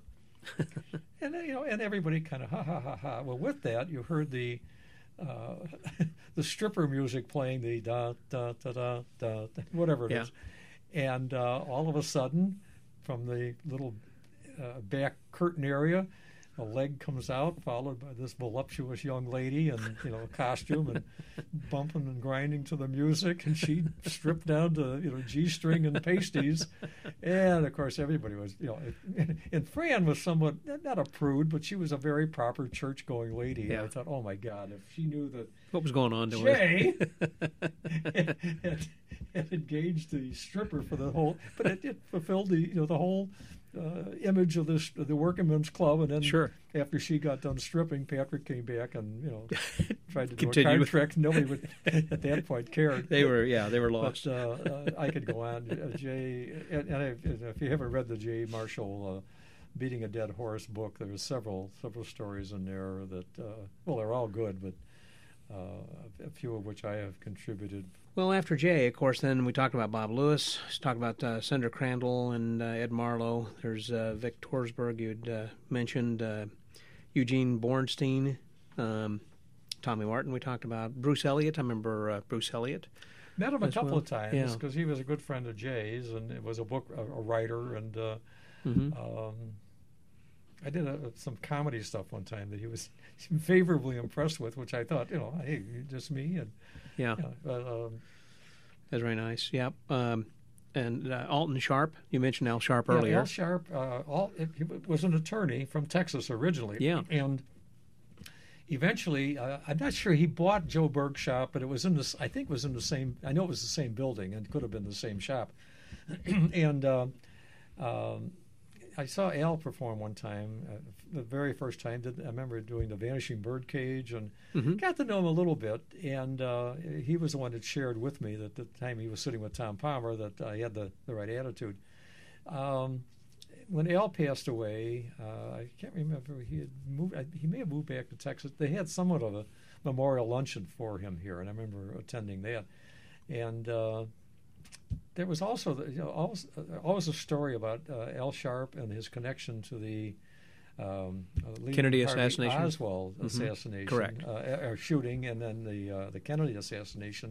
Speaker 3: and you know, and everybody kind of ha ha ha ha. Well, with that, you heard the uh, the stripper music playing, the da da da da da, whatever it
Speaker 2: yeah.
Speaker 3: is. And uh, all of a sudden, from the little uh, back curtain area, a leg comes out, followed by this voluptuous young lady in you know a costume and bumping and grinding to the music, and she stripped down to you know G-string and pasties, and of course everybody was you know. And, and Fran was somewhat not a prude, but she was a very proper church-going lady.
Speaker 2: Yeah.
Speaker 3: And I thought, oh my God, if she knew that
Speaker 2: what was going on to
Speaker 3: Jay had, had, had engaged the stripper for the whole, but it, it fulfilled the you know the whole. Uh, image of this the working men's club, and then
Speaker 2: sure.
Speaker 3: after she got done stripping, Patrick came back and you know tried to do
Speaker 2: Continue
Speaker 3: a card
Speaker 2: with...
Speaker 3: trick. Nobody would at that point cared.
Speaker 2: They were yeah they were lost.
Speaker 3: But uh, uh, I could go on. Uh, Jay, and, and I, if you haven't read the Jay Marshall uh, Beating a Dead Horse book, there's several several stories in there that uh, well they're all good, but uh, a few of which I have contributed.
Speaker 2: Well, after Jay, of course, then we talked about Bob Lewis. Let's talk about uh, Senator Crandall and uh, Ed Marlowe. There's uh, Vic Torsberg, you'd uh, mentioned, uh, Eugene Bornstein, um, Tommy Martin we talked about, Bruce Elliott. I remember uh, Bruce Elliott.
Speaker 3: Met him a
Speaker 2: as
Speaker 3: couple
Speaker 2: well.
Speaker 3: of times
Speaker 2: Yeah.
Speaker 3: because he was a good friend of Jay's and it was a book, a, a writer, and uh,
Speaker 2: Mm-hmm.
Speaker 3: um, I did a, some comedy stuff one time that he was favorably impressed with, which I thought, you know, hey, just me, and
Speaker 2: Yeah,
Speaker 3: you know, uh, um,
Speaker 2: that's very nice. Yep. Um, and uh, Alton Sharp, you mentioned Al Sharp
Speaker 3: yeah,
Speaker 2: earlier.
Speaker 3: Al Sharp, uh, all, he was an attorney from Texas originally,
Speaker 2: Yeah.
Speaker 3: and eventually, uh, I'm not sure he bought Joe Berg's shop, but it was in this. I think it was in the same. I know it was the same building, and it could have been the same shop. and uh, um, I saw Al perform one time, uh, the very first time. Did, I remember doing the Vanishing Birdcage, and
Speaker 2: Mhm.
Speaker 3: got to know him a little bit. And uh, he was the one that shared with me that the time he was sitting with Tom Palmer that I had the, the right attitude. Um, when Al passed away, uh, I can't remember. He had moved. He may have moved back to Texas. They had somewhat of a memorial luncheon for him here, and I remember attending that. And uh, there was also, the, you know, always, uh, always a story about uh, Al Sharp and his connection to the um, uh, Lee
Speaker 2: Kennedy
Speaker 3: Harvey
Speaker 2: assassination?
Speaker 3: Oswald
Speaker 2: Mhm.
Speaker 3: assassination,
Speaker 2: Correct.
Speaker 3: uh, or shooting, and then the uh, the Kennedy assassination.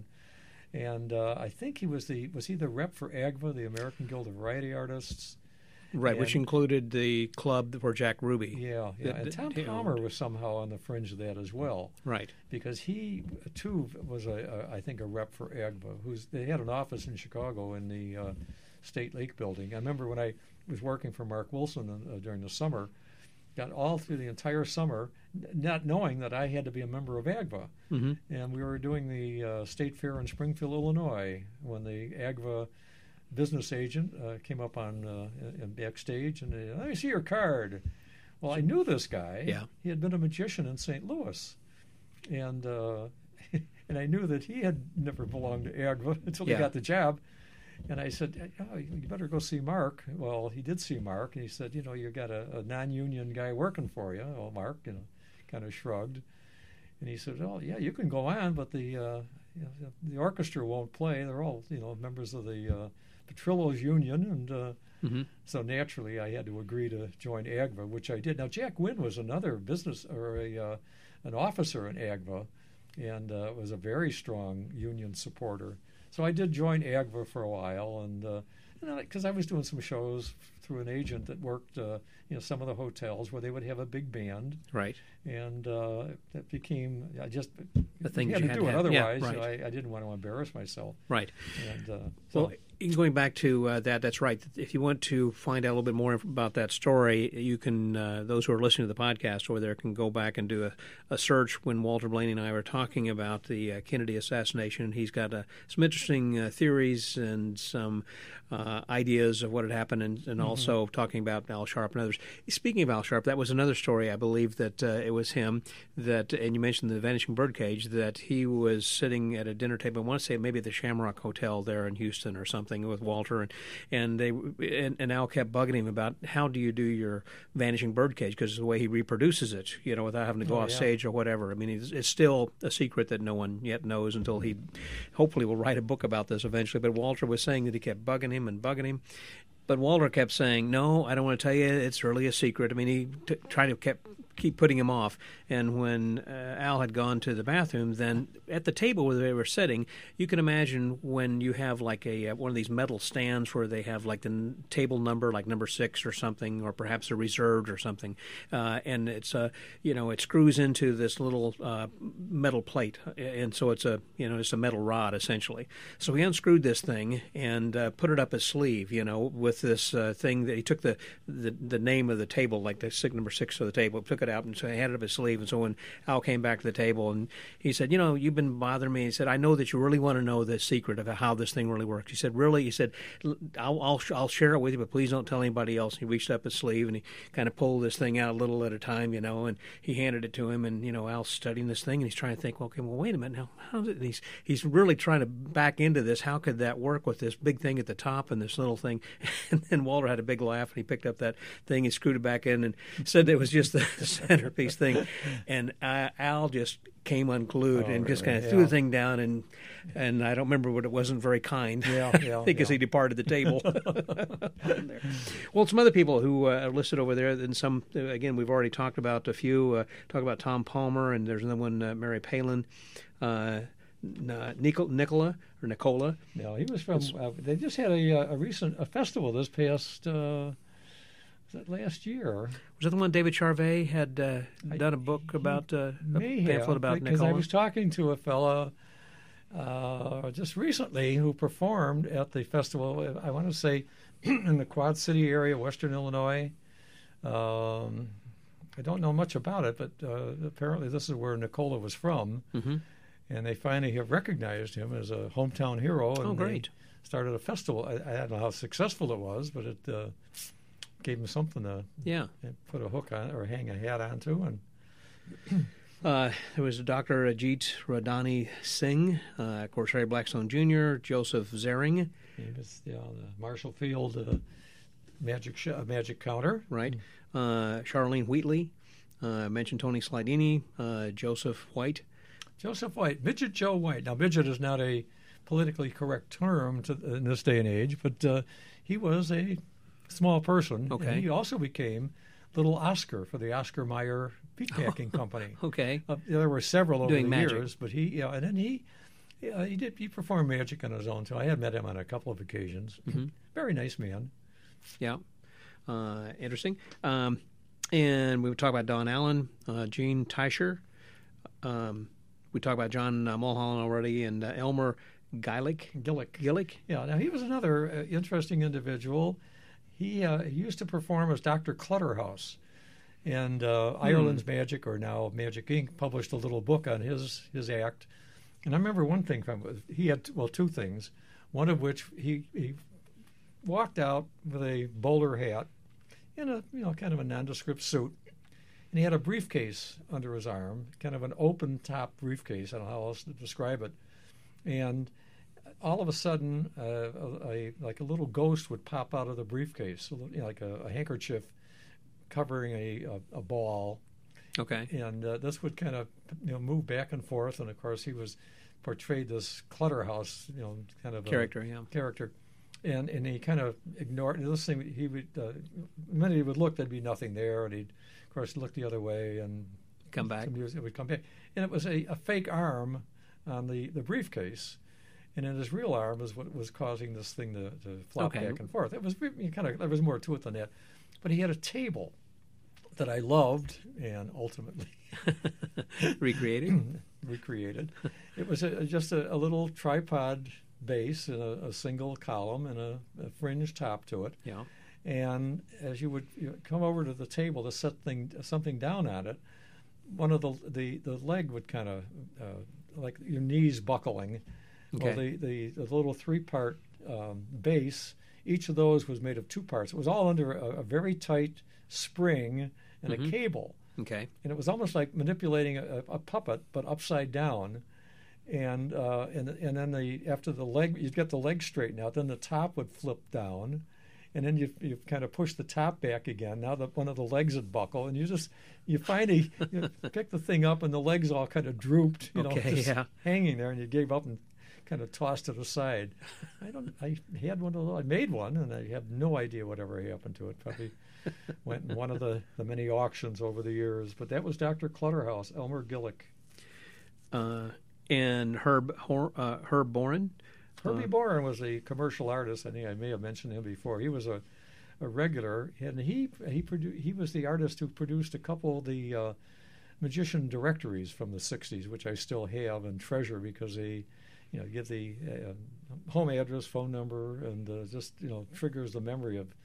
Speaker 3: And uh, I think he was the was he the rep for A G V A, the American Guild of Variety Artists.
Speaker 2: Right, which
Speaker 3: And-
Speaker 2: included the club for Jack Ruby.
Speaker 3: Yeah, yeah.
Speaker 2: That-
Speaker 3: And
Speaker 2: that
Speaker 3: Tom
Speaker 2: he
Speaker 3: Palmer
Speaker 2: owned.
Speaker 3: was somehow on the fringe of that as well,
Speaker 2: Right.
Speaker 3: because he too was a, a I think a rep for A G V A. Who's they had an office in Chicago in the uh, State Lake Building. I remember when I was working for Mark Wilson uh, during the summer, got all through the entire summer, n- not knowing that I had to be a member of A G V A.
Speaker 2: Mm-hmm.
Speaker 3: And we were doing the uh, State Fair in Springfield, Illinois, when the A G V A business agent uh, came up on uh, in backstage and they, let me see your card. Well, I knew this guy.
Speaker 2: Yeah.
Speaker 3: He had been a magician in Saint Louis, and uh, and I knew that he had never belonged to A G V A until
Speaker 2: Yeah.
Speaker 3: he got the job. And I said, oh, you better go see Mark. Well, he did see Mark, and he said, you know, you got a, a non-union guy working for you. Well, Mark, you know, kind of shrugged. And he said, "Oh, yeah, you can go on, but the uh, you know, the orchestra won't play. They're all you know members of the uh, Petrillo's union, and uh,
Speaker 2: Mm-hmm.
Speaker 3: so naturally I had to agree to join A G V A, which I did. Now Jack Wynn was another business or a uh, an officer in A G V A, and uh, was a very strong union supporter. So I did join A G V A for a while, and uh, because I was doing some shows through an agent that worked, uh, you know, some of the hotels where they would have a big band.
Speaker 2: Right.
Speaker 3: And uh, that became I just
Speaker 2: The thing
Speaker 3: you
Speaker 2: that
Speaker 3: had
Speaker 2: you
Speaker 3: to
Speaker 2: had
Speaker 3: do
Speaker 2: to
Speaker 3: it.
Speaker 2: have. Yeah,
Speaker 3: Otherwise, you know,
Speaker 2: right.
Speaker 3: I, I didn't want to embarrass myself.
Speaker 2: Right.
Speaker 3: And uh, so,
Speaker 2: Well, going back to uh, that, that's right. If you want to find out a little bit more about that story, you can, uh, those who are listening to the podcast over there can go back and do a, a search when Walter Blaney and I were talking about the uh, Kennedy assassination. He's got uh, some interesting uh, theories and some uh, ideas of what had happened, and, and
Speaker 3: Mm-hmm.
Speaker 2: also talking about Al Sharp and others. Speaking of Al Sharp, that was another story, I believe, that uh, it was him that, and you mentioned the Vanishing Birdcage, that he was sitting at a dinner table, I want to say maybe at the Shamrock Hotel there in Houston or something with Walter, and and they and, and Al kept bugging him about how do you do your Vanishing Birdcage, because the way he reproduces it, you know, without having to go
Speaker 3: Oh,
Speaker 2: off
Speaker 3: yeah.
Speaker 2: stage or whatever. I mean, it's, it's still a secret that no one yet knows until he hopefully will write a book about this eventually. But Walter was saying that he kept bugging him and bugging him. But Walter kept saying, no, I don't want to tell you. It's really a secret. I mean, he t- tried to kept, keep putting him off. And when uh, Al had gone to the bathroom, then at the table where they were sitting, you can imagine when you have like a uh, one of these metal stands where they have like the n- table number, like number six or something, or perhaps a reserved or something. Uh, and it's, uh, you know, it screws into this little uh, metal plate. And so it's a, you know, it's a metal rod essentially. So he unscrewed this thing and uh, put it up his sleeve, you know, with this uh, thing that he took the, the the name of the table, like the sig- number six of the table, took it out and so he had it up his sleeve. And so when Al came back to the table and he said, you know, you've been bothering me. He said, I know that you really want to know the secret of how this thing really works. He said, really? He said, I'll I'll, I'll share it with you, but please don't tell anybody else. He reached up his sleeve and he kind of pulled this thing out a little at a time, you know, and he handed it to him. And, you know, Al's studying this thing and he's trying to think, well, okay, well, wait a minute now. How's it? And he's, he's really trying to back into this. How could that work with this big thing at the top and this little thing? And then Walter had a big laugh and he picked up that thing and screwed it back in and said it was just the centerpiece thing. And uh, Al just came unglued
Speaker 3: Oh,
Speaker 2: and just
Speaker 3: really?
Speaker 2: kind of threw
Speaker 3: Yeah.
Speaker 2: the thing down, and and I don't remember what it wasn't very kind.
Speaker 3: Yeah, yeah,
Speaker 2: I think as
Speaker 3: yeah.
Speaker 2: he departed the table. Well, some other people who uh, are listed over there, and some uh, again we've already talked about a few. Uh, talk about Tom Palmer, and there's another one, uh, Mary Palin. Uh, N- Nicol- Nicola or Nicola.
Speaker 3: No, he was from. Uh, they just had a, a recent a festival this past uh, was that last year.
Speaker 2: Was that the one David Charvet had uh,
Speaker 3: I-
Speaker 2: done a book about uh, a
Speaker 3: May
Speaker 2: pamphlet
Speaker 3: have,
Speaker 2: about
Speaker 3: because I
Speaker 2: Nicola?
Speaker 3: was talking to a fella uh, just recently who performed at the festival. I want to say in the Quad City area, Western Illinois. Um, I don't know much about it, but uh, apparently this is where Nicola was from,
Speaker 2: Mhm.
Speaker 3: and they finally have recognized him as a hometown hero. And
Speaker 2: Oh, great.
Speaker 3: They started a festival. I, I don't know how successful it was, but it uh, gave him something to
Speaker 2: Yeah.
Speaker 3: put a hook on or hang a hat onto. And
Speaker 2: Uh, there was Doctor Ajit Radhani Singh, uh, of course, Harry Blackstone Junior, Joseph Zering,
Speaker 3: he was, you know, the Marshall Field uh, magic sh- uh, magic counter.
Speaker 2: right? Uh, Charlene Wheatley, uh, I mentioned Tony Slidini, uh, Joseph White.
Speaker 3: Joseph White, Midget Joe White. Now, midget is not a politically correct term to, in this day and age, but uh, he was a small person.
Speaker 2: Okay.
Speaker 3: And he also became Little Oscar for the Oscar Mayer Meatpacking Company.
Speaker 2: Okay.
Speaker 3: Uh, there were several over
Speaker 2: Doing
Speaker 3: the
Speaker 2: magic.
Speaker 3: years, but he, yeah, and then he, yeah, he did. He performed magic on his own too. I had met him on a couple of occasions.
Speaker 2: Mhm.
Speaker 3: Very nice man.
Speaker 2: Yeah. Uh, interesting. Um, and we would talk about Don Allen, uh, Gene Teicher. Um, we talked about John uh, Mulholland already, and uh, Elmer Gillick.
Speaker 3: Gillick.
Speaker 2: Gillick.
Speaker 3: Yeah. Now he was another uh, interesting individual. He uh, he used to perform as Doctor Clutterhouse, and uh,
Speaker 2: Hmm.
Speaker 3: Ireland's Magic, or now Magic Incorporated, published a little book on his his act. And I remember one thing from it. He had well two things. One of which he he walked out with a bowler hat, in a you know kind of a nondescript suit, and he had a briefcase under his arm, kind of an open top briefcase. I don't know how else to describe it. And all of a sudden, uh, a, a like a little ghost would pop out of the briefcase, a little, you know, like a, a handkerchief covering a, a, a ball,
Speaker 2: Okay.
Speaker 3: and uh, this would kind of you know move back and forth. And of course, he was portrayed this Clutterhouse, you know, kind of
Speaker 2: Character,
Speaker 3: a
Speaker 2: yeah.
Speaker 3: character, and and he kind of ignored this thing. He would uh, the minute he would look, there'd be nothing there, and he'd of course look the other way and
Speaker 2: Come back.
Speaker 3: some music would come back, and it was a, a fake arm on the, the briefcase, and then his real arm is what was causing this thing to, to flop
Speaker 2: Okay.
Speaker 3: back and forth. It was kind of there was more to it than that, but he had a table that I loved and ultimately
Speaker 2: Recreated.
Speaker 3: recreated. It was a, just a, a little tripod base and a, a single column and a, a fringe top to it.
Speaker 2: Yeah.
Speaker 3: And as you would you know, come over to the table to set thing, something down on it, one of the the, the leg would kind of uh, like your knees buckling. Well,
Speaker 2: Okay.
Speaker 3: the, the, the little three-part um, base, each of those was made of two parts. It was all under a, a very tight spring and
Speaker 2: Mhm.
Speaker 3: a cable.
Speaker 2: Okay.
Speaker 3: And it was almost like manipulating a, a puppet, but upside down. And uh, and and then the after the leg, you'd get the leg straightened out. Then the top would flip down, and then you you kind of push the top back again. Now that one of the legs would buckle, and you just you finally you pick the thing up, and the legs all kind of drooped, you know,
Speaker 2: Okay,
Speaker 3: just
Speaker 2: yeah.
Speaker 3: hanging there, and you gave up and kind of tossed it aside. I don't. I had one of those. I made one, and I have no idea whatever happened to it. Probably went in one of the, the many auctions over the years. But that was Doctor Clutterhouse, Elmer Gillick.
Speaker 2: Uh, and Herb Hor- uh, Herb Boren.
Speaker 3: Herbie
Speaker 2: Uh,
Speaker 3: Boren was a commercial artist. I think I may have mentioned him before. He was a, a regular, and he he produ- he was the artist who produced a couple of the uh, magician directories from the sixties, which I still have and treasure because they, you know, give the uh, home address, phone number, and uh, just you know triggers the memory of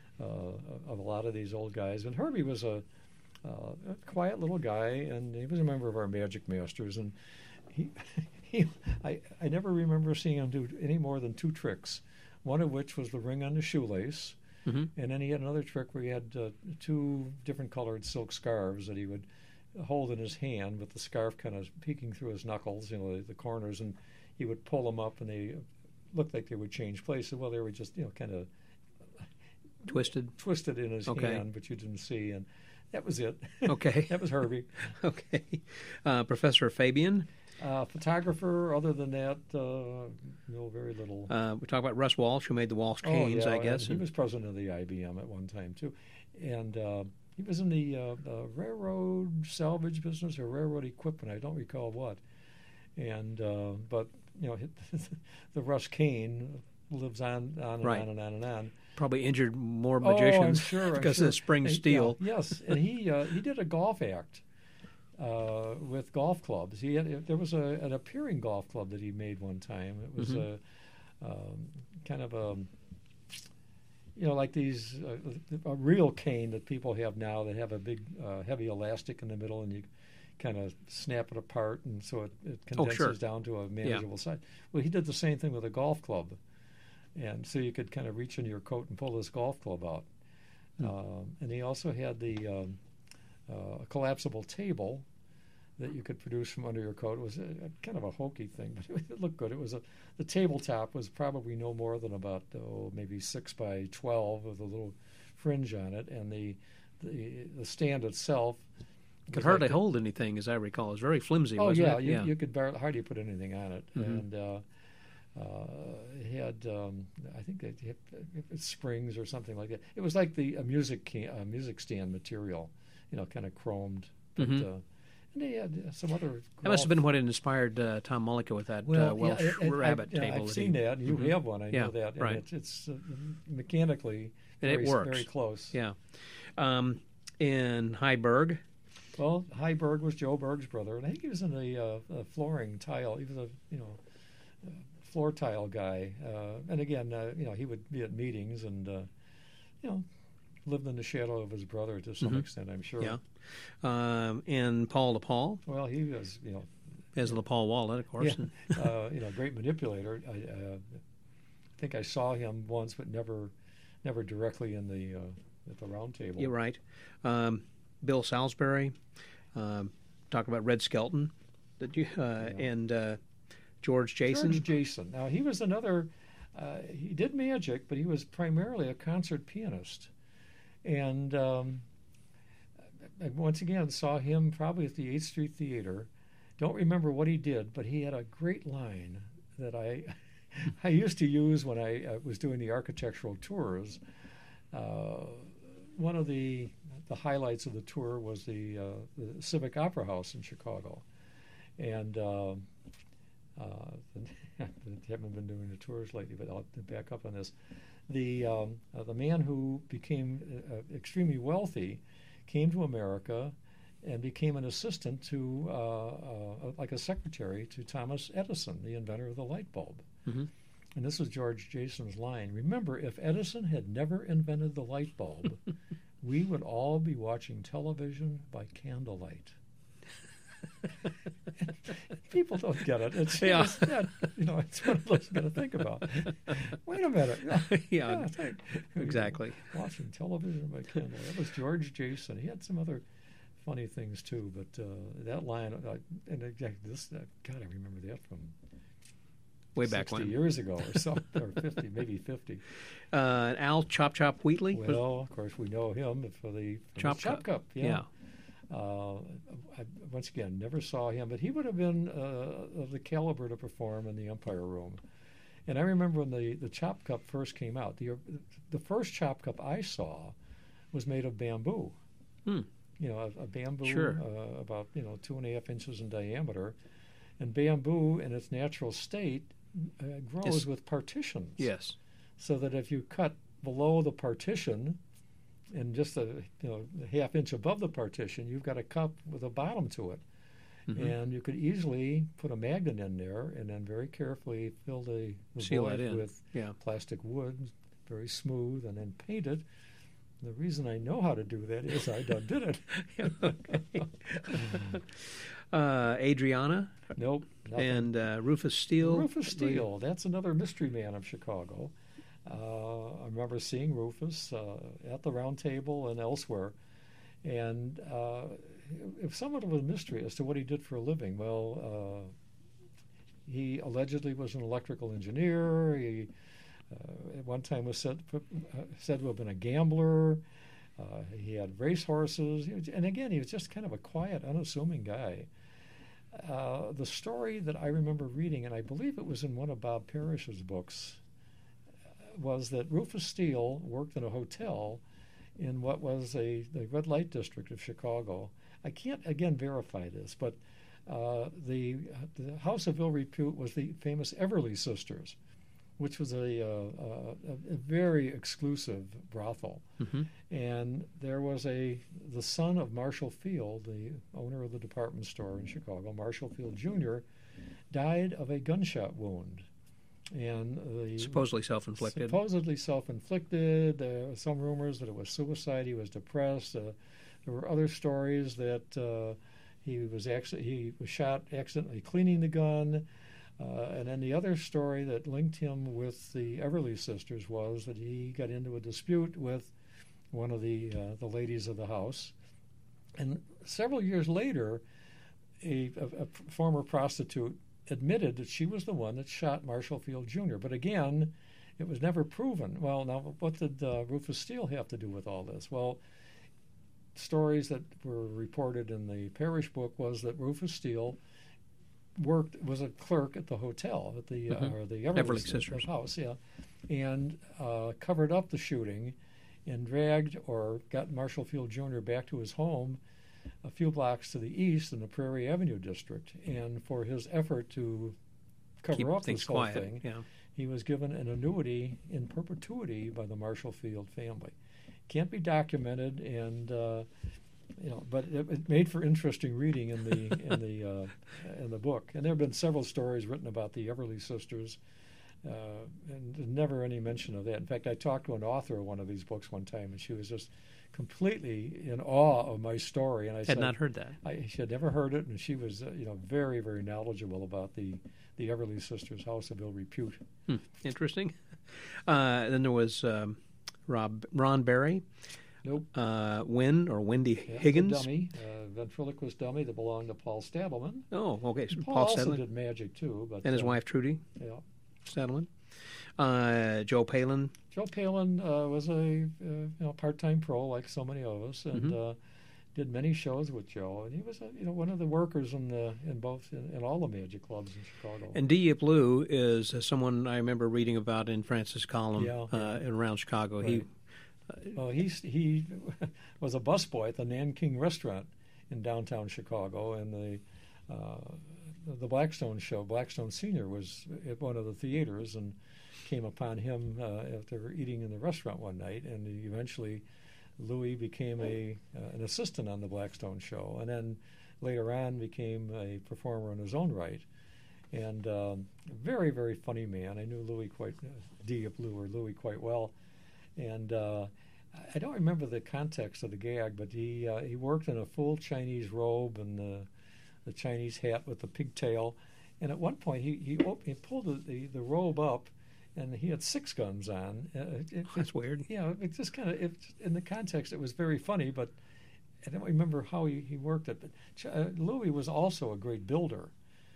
Speaker 3: uh, of a lot of these old guys. And Herbie was a, uh, a quiet little guy, and he was a member of our Magic Masters, and he. He, I, I never remember seeing him do any more than two tricks, one of which was the ring on the shoelace,
Speaker 2: Mhm.
Speaker 3: and then he had another trick where he had uh, two different colored silk scarves that he would hold in his hand with the scarf kind of peeking through his knuckles, you know, the, the corners, and he would pull them up, and they looked like they would change places. Well, they were just, you know, kind of
Speaker 2: Twisted.
Speaker 3: twisted in his
Speaker 2: Okay.
Speaker 3: hand, but you didn't see, and that was it.
Speaker 2: Okay.
Speaker 3: That was Herbie.
Speaker 2: Okay. Uh, Professor Fabian.
Speaker 3: Uh, photographer, other than that, uh, no, very little.
Speaker 2: Uh, we talk about Russ Walsh, who made the Walsh canes,
Speaker 3: oh, yeah,
Speaker 2: I guess.
Speaker 3: and he was president of the I B M at one time too, and uh, he was in the uh, uh, railroad salvage business or railroad equipment. I don't recall what. and uh, but you know the Russ Kane lives on on and
Speaker 2: Right.
Speaker 3: on and on and on.
Speaker 2: Probably injured more
Speaker 3: Oh, I'm
Speaker 2: magicians
Speaker 3: sure, I'm
Speaker 2: because
Speaker 3: sure.
Speaker 2: of the spring
Speaker 3: And,
Speaker 2: steel.
Speaker 3: yeah, yes, and he uh, he did a golf act uh, with golf clubs. He had, there was a, an appearing golf club that he made one time. It was
Speaker 2: Mhm.
Speaker 3: a um, kind of a you know like these uh, a real cane that people have now that have a big uh, heavy elastic in the middle, and you kind of snap it apart, and so it, it
Speaker 2: Oh,
Speaker 3: condenses
Speaker 2: sure.
Speaker 3: down to a manageable size. Well, he did the same thing with a golf club. And so you could kind of reach into your coat and pull this golf club out.
Speaker 2: Hmm.
Speaker 3: Um, and he also had the um, uh, collapsible table that you could produce from under your coat. It was a, a kind of a hokey thing, but it looked good. It was a the tabletop was probably no more than about oh maybe six by twelve with a little fringe on it, and the the, the stand itself
Speaker 2: Could
Speaker 3: was
Speaker 2: hardly
Speaker 3: like the-
Speaker 2: hold anything, as I recall. It was very flimsy,
Speaker 3: Oh
Speaker 2: wasn't
Speaker 3: yeah,
Speaker 2: it?
Speaker 3: you, you could bar- hardly put anything on it,
Speaker 2: Mhm.
Speaker 3: and uh, uh, it had um, I think they had uh, springs or something like that. It was like the a music can, uh, music stand material, you know, kind of chromed. But,
Speaker 2: Mhm.
Speaker 3: uh, and they had uh, some other.
Speaker 2: That must have been
Speaker 3: golf-
Speaker 2: what inspired uh, Tom Mullica with that
Speaker 3: well,
Speaker 2: uh, Welsh
Speaker 3: yeah, I- I-
Speaker 2: rabbit
Speaker 3: I, yeah,
Speaker 2: table.
Speaker 3: I've
Speaker 2: that
Speaker 3: seen
Speaker 2: he,
Speaker 3: that. You
Speaker 2: Mhm.
Speaker 3: have one. I
Speaker 2: Yeah,
Speaker 3: know that. And
Speaker 2: right.
Speaker 3: It's, it's uh, mechanically
Speaker 2: And it
Speaker 3: very,
Speaker 2: works.
Speaker 3: very close.
Speaker 2: Yeah. Um, in Heiberg,
Speaker 3: Well, Heiberg was Joe Berg's brother, and I think he was in the uh, uh, flooring tile. He was a you know uh, floor tile guy, uh, and again, uh, you know, he would be at meetings and uh, you know lived in the shadow of his brother to some
Speaker 2: Mhm.
Speaker 3: extent, I'm sure.
Speaker 2: yeah. Um, in Paul LaPaul,
Speaker 3: Well, he was you know
Speaker 2: as LaPaul Wallet, of course.
Speaker 3: yeah, uh, you know great manipulator. I uh, think I saw him once, but never never directly in the uh, at the round table.
Speaker 2: You're right. Um, Bill Salisbury. Um, talk about Red Skelton. Did you? Uh,
Speaker 3: Yeah.
Speaker 2: And uh, George Jason.
Speaker 3: George Jason. Now he was another. Uh, he did magic, but he was primarily a concert pianist. And um, I once again saw him probably at the eighth Street Theater. Don't remember what he did, but he had a great line that I I used to use when I uh, was doing the architectural tours. Uh, one of the the highlights of the tour was the, uh, the Civic Opera House in Chicago, and uh, uh, I haven't been doing the tours lately, but I'll back up on this. The um, uh, the man who became uh, extremely wealthy came to America and became an assistant to, uh, uh, like a secretary to Thomas Edison, the inventor of the light bulb.
Speaker 2: Mhm.
Speaker 3: And this was George Jason's line. Remember, if Edison had never invented the light bulb, we would all be watching television by candlelight. People don't get it. It's,
Speaker 2: Yeah.
Speaker 3: it's not, you know, it's one of those you got to think about. Wait a minute.
Speaker 2: Yeah,
Speaker 3: think.
Speaker 2: exactly.
Speaker 3: Watching television by candlelight. That was George Jason. He had some other funny things too, but uh, that line, uh, and exactly this, uh, God, I remember that from
Speaker 2: Way back
Speaker 3: sixty
Speaker 2: when.
Speaker 3: years ago or so, or fifty, maybe fifty.
Speaker 2: Uh, Al Chop Chop Wheatley. was-
Speaker 3: Well, of course, we know him for the for
Speaker 2: Chop
Speaker 3: the Chop
Speaker 2: Cup.
Speaker 3: Cup. Yeah. Uh, I, once again, never saw him, but he would have been uh, of the caliber to perform in the Empire Room. And I remember when the, the Chop Cup first came out, the the first Chop Cup I saw was made of bamboo.
Speaker 2: Hmm.
Speaker 3: You know, a, a bamboo
Speaker 2: Sure.
Speaker 3: uh, about you know two and a half inches in diameter, and bamboo in its natural state uh, grows
Speaker 2: Yes.
Speaker 3: with partitions.
Speaker 2: Yes.
Speaker 3: So that if you cut below the partition and just a you know a half inch above the partition, you've got a cup with a bottom to it.
Speaker 2: Mhm.
Speaker 3: And you could easily put a magnet in there and then very carefully fill the, the
Speaker 2: Seal
Speaker 3: void
Speaker 2: it in.
Speaker 3: with
Speaker 2: Yeah.
Speaker 3: plastic wood, very smooth, and then paint it. The reason I know how to do that is I done did it.
Speaker 2: uh, Adriana
Speaker 3: Nope. nothing.
Speaker 2: and uh, Rufus Steele.
Speaker 3: Rufus Steele, that's another mystery man of Chicago. Uh, I remember seeing Rufus uh, at the Round Table and elsewhere. And uh, if somewhat of a mystery as to what he did for a living, well, uh, he allegedly was an electrical engineer. He uh, at one time was said, uh, said to have been a gambler. Uh, he had race horses. He was, and again, he was just kind of a quiet, unassuming guy. Uh, the story that I remember reading, and I believe it was in one of Bob Parrish's books, was that Rufus Steele worked in a hotel in what was a the red light district of Chicago. I can't again verify this, but uh, the, the House of Ill Repute was the famous Everly Sisters, which was a, uh, a, a very exclusive brothel.
Speaker 2: Mm-hmm.
Speaker 3: And there was a the son of Marshall Field, the owner of the department store in Chicago, Marshall Field Junior, died of a gunshot wound. And the
Speaker 2: Supposedly self-inflicted.
Speaker 3: Supposedly self-inflicted. There were some rumors that it was suicide. He was depressed. Uh, there were other stories that uh, he was actually he was shot accidentally cleaning the gun. Uh, and then the other story that linked him with the Everly Sisters was that he got into a dispute with one of the uh, the ladies of the house. And several years later, a, a, a former prostitute admitted that she was the one that shot Marshall Field Junior But again, it was never proven. Well, now, what did uh, Rufus Steele have to do with all this? Well, stories that were reported in the Parrish book was that Rufus Steele worked was a clerk at the hotel at the
Speaker 2: mm-hmm.
Speaker 3: uh, or the Everly,
Speaker 2: Everly Sisters
Speaker 3: house, yeah, and uh, covered up the shooting and dragged or got Marshall Field Junior back to his home a few blocks to the east in the Prairie Avenue district. And for his effort to cover
Speaker 2: Keep
Speaker 3: up
Speaker 2: things
Speaker 3: this whole
Speaker 2: quiet.
Speaker 3: thing,
Speaker 2: Yeah.
Speaker 3: he was given an annuity in perpetuity by the Marshall Field family. Can't be documented, and uh, you know, but it, it made for interesting reading in the in the uh, in the book. And there have been several stories written about the Everly Sisters, uh, and never any mention of that. In fact, I talked to an author of one of these books one time, and she was just completely in awe of my story. And I
Speaker 2: Had
Speaker 3: said,
Speaker 2: not heard that.
Speaker 3: I, she had never heard it, and she was, uh, you know, very, very knowledgeable about the the Everly Sisters' House of Ill Repute.
Speaker 2: Hmm. Interesting. Uh, then there was um, Rob Ron Barry.
Speaker 3: Nope.
Speaker 2: Uh, Win or Wendy
Speaker 3: Yeah,
Speaker 2: Higgins.
Speaker 3: A dummy, uh, ventriloquist dummy that belonged to Paul Stadelman.
Speaker 2: Oh, okay. So
Speaker 3: Paul,
Speaker 2: Paul
Speaker 3: also
Speaker 2: Stadelman
Speaker 3: did magic too, but
Speaker 2: and his
Speaker 3: uh,
Speaker 2: wife Trudy
Speaker 3: Yeah.
Speaker 2: Stadelman. Uh, Joe Palin.
Speaker 3: Joe Palin uh, was a uh, you know part-time pro like so many of us, and
Speaker 2: Mhm.
Speaker 3: uh, did many shows with Joe. And he was a, you know one of the workers in the in both in, in all the magic clubs in Chicago.
Speaker 2: And Deep Blue is uh, someone I remember reading about in Francis' column
Speaker 3: Yeah,
Speaker 2: uh, around Chicago.
Speaker 3: Right.
Speaker 2: He
Speaker 3: Well, he's, he was a busboy at the Nanking restaurant in downtown Chicago, and the uh, the Blackstone show, Blackstone Senior, was at one of the theaters and came upon him uh, after eating in the restaurant one night, and he eventually Louis became a uh, an assistant on the Blackstone show, and then later on became a performer in his own right. And um, very, very funny man. I knew Louis quite, uh, Deep Blue or Louis quite well. And uh, I don't remember the context of the gag, but he uh, he worked in a full Chinese robe and the the Chinese hat with the pigtail. And at one point, he he, op- he pulled the, the, the robe up, and he had six guns on. Uh, it, it,
Speaker 2: That's weird.
Speaker 3: Yeah, it just kind of in the context, it was very funny, but I don't remember how he, he worked it. But Ch- uh, Louis was also a great builder.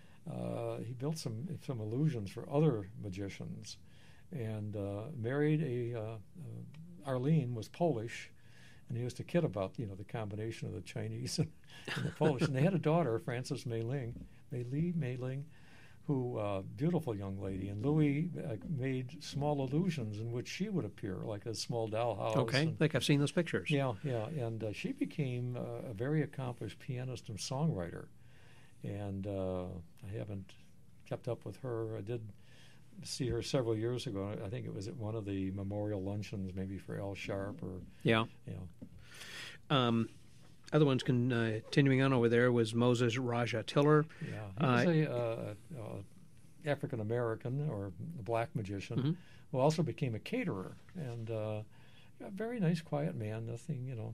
Speaker 3: Uh, he built some some illusions for other magicians, and uh, married a uh, uh, Arlene was Polish, and he used to kid about you know the combination of the Chinese and, and the Polish. And they had a daughter, Frances Mei-Ling, Mei-Li Mei-Ling, who uh, beautiful young lady. And Louis uh, made small illusions in which she would appear, like a small dollhouse.
Speaker 2: Okay,
Speaker 3: and,
Speaker 2: like I've seen those pictures.
Speaker 3: yeah, yeah, and uh, she became uh, a very accomplished pianist and songwriter. And uh, I haven't kept up with her. I did see her several years ago. I think it was at one of the memorial luncheons, maybe for Al Sharp or
Speaker 2: Yeah.
Speaker 3: you know.
Speaker 2: Um, other ones con- uh, continuing on over there was Moses Raja Tiller.
Speaker 3: Yeah, he
Speaker 2: Uh,
Speaker 3: was a uh, uh, African American or a black magician
Speaker 2: Mhm.
Speaker 3: who also became a caterer, and uh, a very nice, quiet man. Nothing, you know.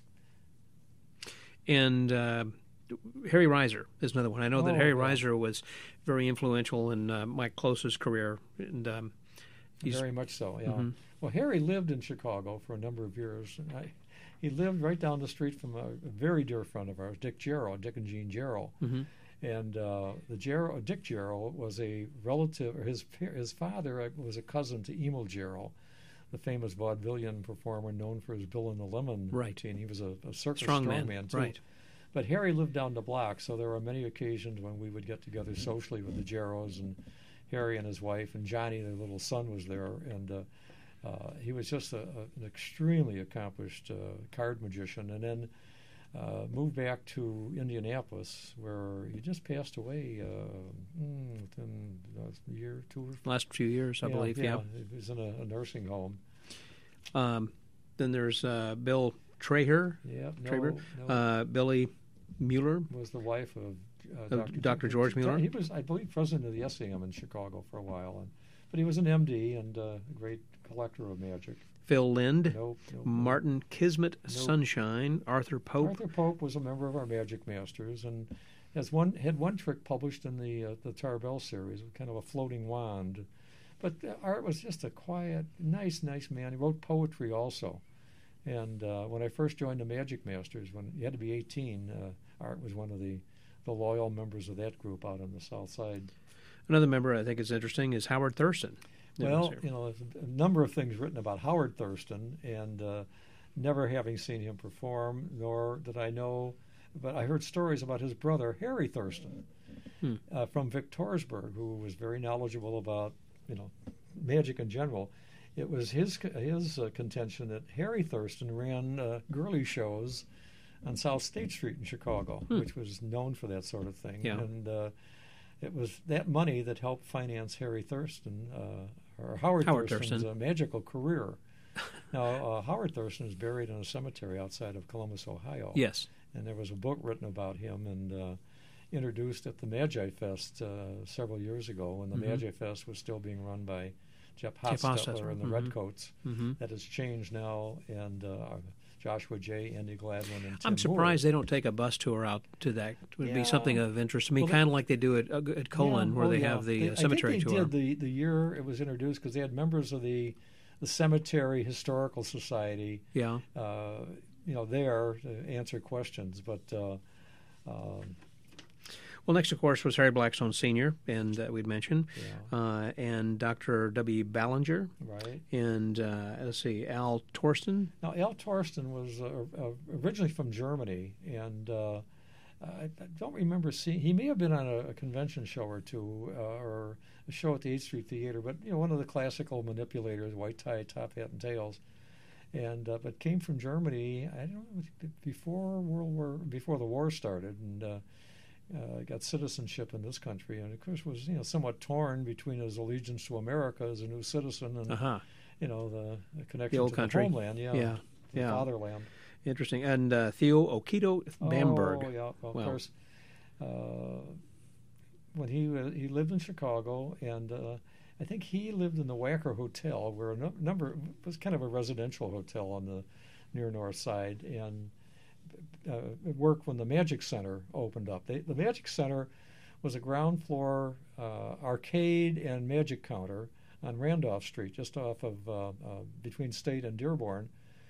Speaker 2: And uh, Harry Reiser is another one. I know that
Speaker 3: Oh,
Speaker 2: Harry
Speaker 3: yeah.
Speaker 2: Reiser was very influential in uh, Mike Close's career. And um, he's,
Speaker 3: Very much so, yeah.
Speaker 2: Mhm.
Speaker 3: Well, Harry lived in Chicago for a number of years. And I, he lived right down the street from a, a very dear friend of ours, Dick Jarrow, Dick and Jean Jarrow.
Speaker 2: Mhm.
Speaker 3: And uh, the Jarrow, Dick Jarrow was a relative, or his pa- his father uh, was a cousin to Emil Jarrow, the famous vaudevillian performer known for his Bill and the Lemon
Speaker 2: Right.
Speaker 3: routine. He was a, a circus
Speaker 2: Strong
Speaker 3: strongman,
Speaker 2: man,
Speaker 3: too.
Speaker 2: right.
Speaker 3: But Harry lived down the block, so there were many occasions when we would get together socially with the Jarrows, and Harry and his wife, and Johnny, their little son, was there. And uh, uh, he was just a, a, an extremely accomplished uh, card magician. And then uh, moved back to Indianapolis, where he just passed away uh, mm, within a year, two or
Speaker 2: last few years, I
Speaker 3: yeah,
Speaker 2: believe.
Speaker 3: Yeah,
Speaker 2: Yeah,
Speaker 3: he was in a, a nursing home.
Speaker 2: Um, then there's uh, Bill Traher.
Speaker 3: Yeah, no,
Speaker 2: Traber.
Speaker 3: no.
Speaker 2: Uh, Billy Mueller.
Speaker 3: Was the wife of uh,
Speaker 2: Of
Speaker 3: Doctor
Speaker 2: Doctor George Mueller?
Speaker 3: He was, I believe, president of the S A M in Chicago for a while, and, but he was an M D and uh, a great collector of magic.
Speaker 2: Phil Lind.
Speaker 3: Nope, nope,
Speaker 2: Martin Kismet
Speaker 3: Nope.
Speaker 2: Sunshine. Arthur Pope.
Speaker 3: Arthur Pope was a member of our Magic Masters and has one had one trick published in the uh, the Tarbell series, kind of a floating wand. But uh, Art was just a quiet, nice, nice man. He wrote poetry also. And uh, when I first joined the Magic Masters, when you had to be eighteen, uh, Art was one of the, the loyal members of that group out on the South Side.
Speaker 2: Another member I think is interesting is Howard Thurston.
Speaker 3: Well, you know, there's a number of things written about Howard Thurston, and uh, never having seen him perform, nor did I know, but I heard stories about his brother, Harry Thurston,
Speaker 2: hmm.
Speaker 3: uh, from Victorsburg, who was very knowledgeable about, you know, magic in general. It was his his uh, contention that Harry Thurston ran uh, girly shows on South State Street in Chicago,
Speaker 2: hmm.
Speaker 3: which was known for that sort of thing.
Speaker 2: Yeah.
Speaker 3: And uh, it was that money that helped finance Harry Thurston, uh, or Howard,
Speaker 2: Howard
Speaker 3: Thurston's
Speaker 2: Thurston.
Speaker 3: Uh, magical career. Now, uh, Howard Thurston is buried in a cemetery outside of Columbus, Ohio.
Speaker 2: Yes.
Speaker 3: And there was a book written about him and uh, introduced at the Magi Fest uh, several years ago when the
Speaker 2: mm-hmm.
Speaker 3: Magi Fest was still being run by Jeff
Speaker 2: Jeff
Speaker 3: Hostetler
Speaker 2: Hostetler.
Speaker 3: and the
Speaker 2: mm-hmm.
Speaker 3: Redcoats.
Speaker 2: Mm-hmm.
Speaker 3: That has changed now, and uh, Joshua J., Andy Gladwin, and Tim
Speaker 2: I'm surprised
Speaker 3: Moore.
Speaker 2: they don't take a bus tour out to that. It would
Speaker 3: Yeah.
Speaker 2: be something of interest to me,
Speaker 3: Well,
Speaker 2: kind of like they do at, at Colon,
Speaker 3: Yeah,
Speaker 2: where
Speaker 3: oh,
Speaker 2: they
Speaker 3: yeah.
Speaker 2: have the
Speaker 3: They-
Speaker 2: uh, cemetery
Speaker 3: I think they
Speaker 2: tour.
Speaker 3: did the, the year it was introduced because they had members of the the Cemetery Historical Society,
Speaker 2: Yeah.
Speaker 3: uh, you know, there to answer questions. But uh, um,
Speaker 2: Well, next, of course, was Harry Blackstone Senior, and uh, we'd mentioned,
Speaker 3: yeah,
Speaker 2: uh, and Doctor W. Ballinger,
Speaker 3: right.
Speaker 2: and uh, let's see, Al Torsten.
Speaker 3: Now, Al Torsten was uh, uh, originally from Germany, and uh, I, I don't remember seeing. He may have been on a, a convention show or two, uh, or a show at the eighth Street Theater. But you know, one of the classical manipulators, white tie, top hat, and tails, and uh, but came from Germany. I don't know before World War, before the war started, and. Uh, Uh, got citizenship in this country, and of course was you know somewhat torn between his allegiance to America as a new citizen and
Speaker 2: Uh-huh.
Speaker 3: you know the, the connection
Speaker 2: The old
Speaker 3: to
Speaker 2: country.
Speaker 3: the homeland, yeah,
Speaker 2: Yeah,
Speaker 3: the
Speaker 2: yeah.
Speaker 3: fatherland.
Speaker 2: Interesting. And uh, Theo Okito Bamberg.
Speaker 3: Oh yeah, well,
Speaker 2: Well.
Speaker 3: of course. Uh, when he wa- he lived in Chicago, and uh, I think he lived in the Wacker Hotel, where a no- number it was kind of a residential hotel on the near north side, and. Uh, it worked when the Magic Center opened up. They, the Magic Center was a ground floor uh, arcade and magic counter on Randolph Street, just off of uh, uh, between State and Dearborn.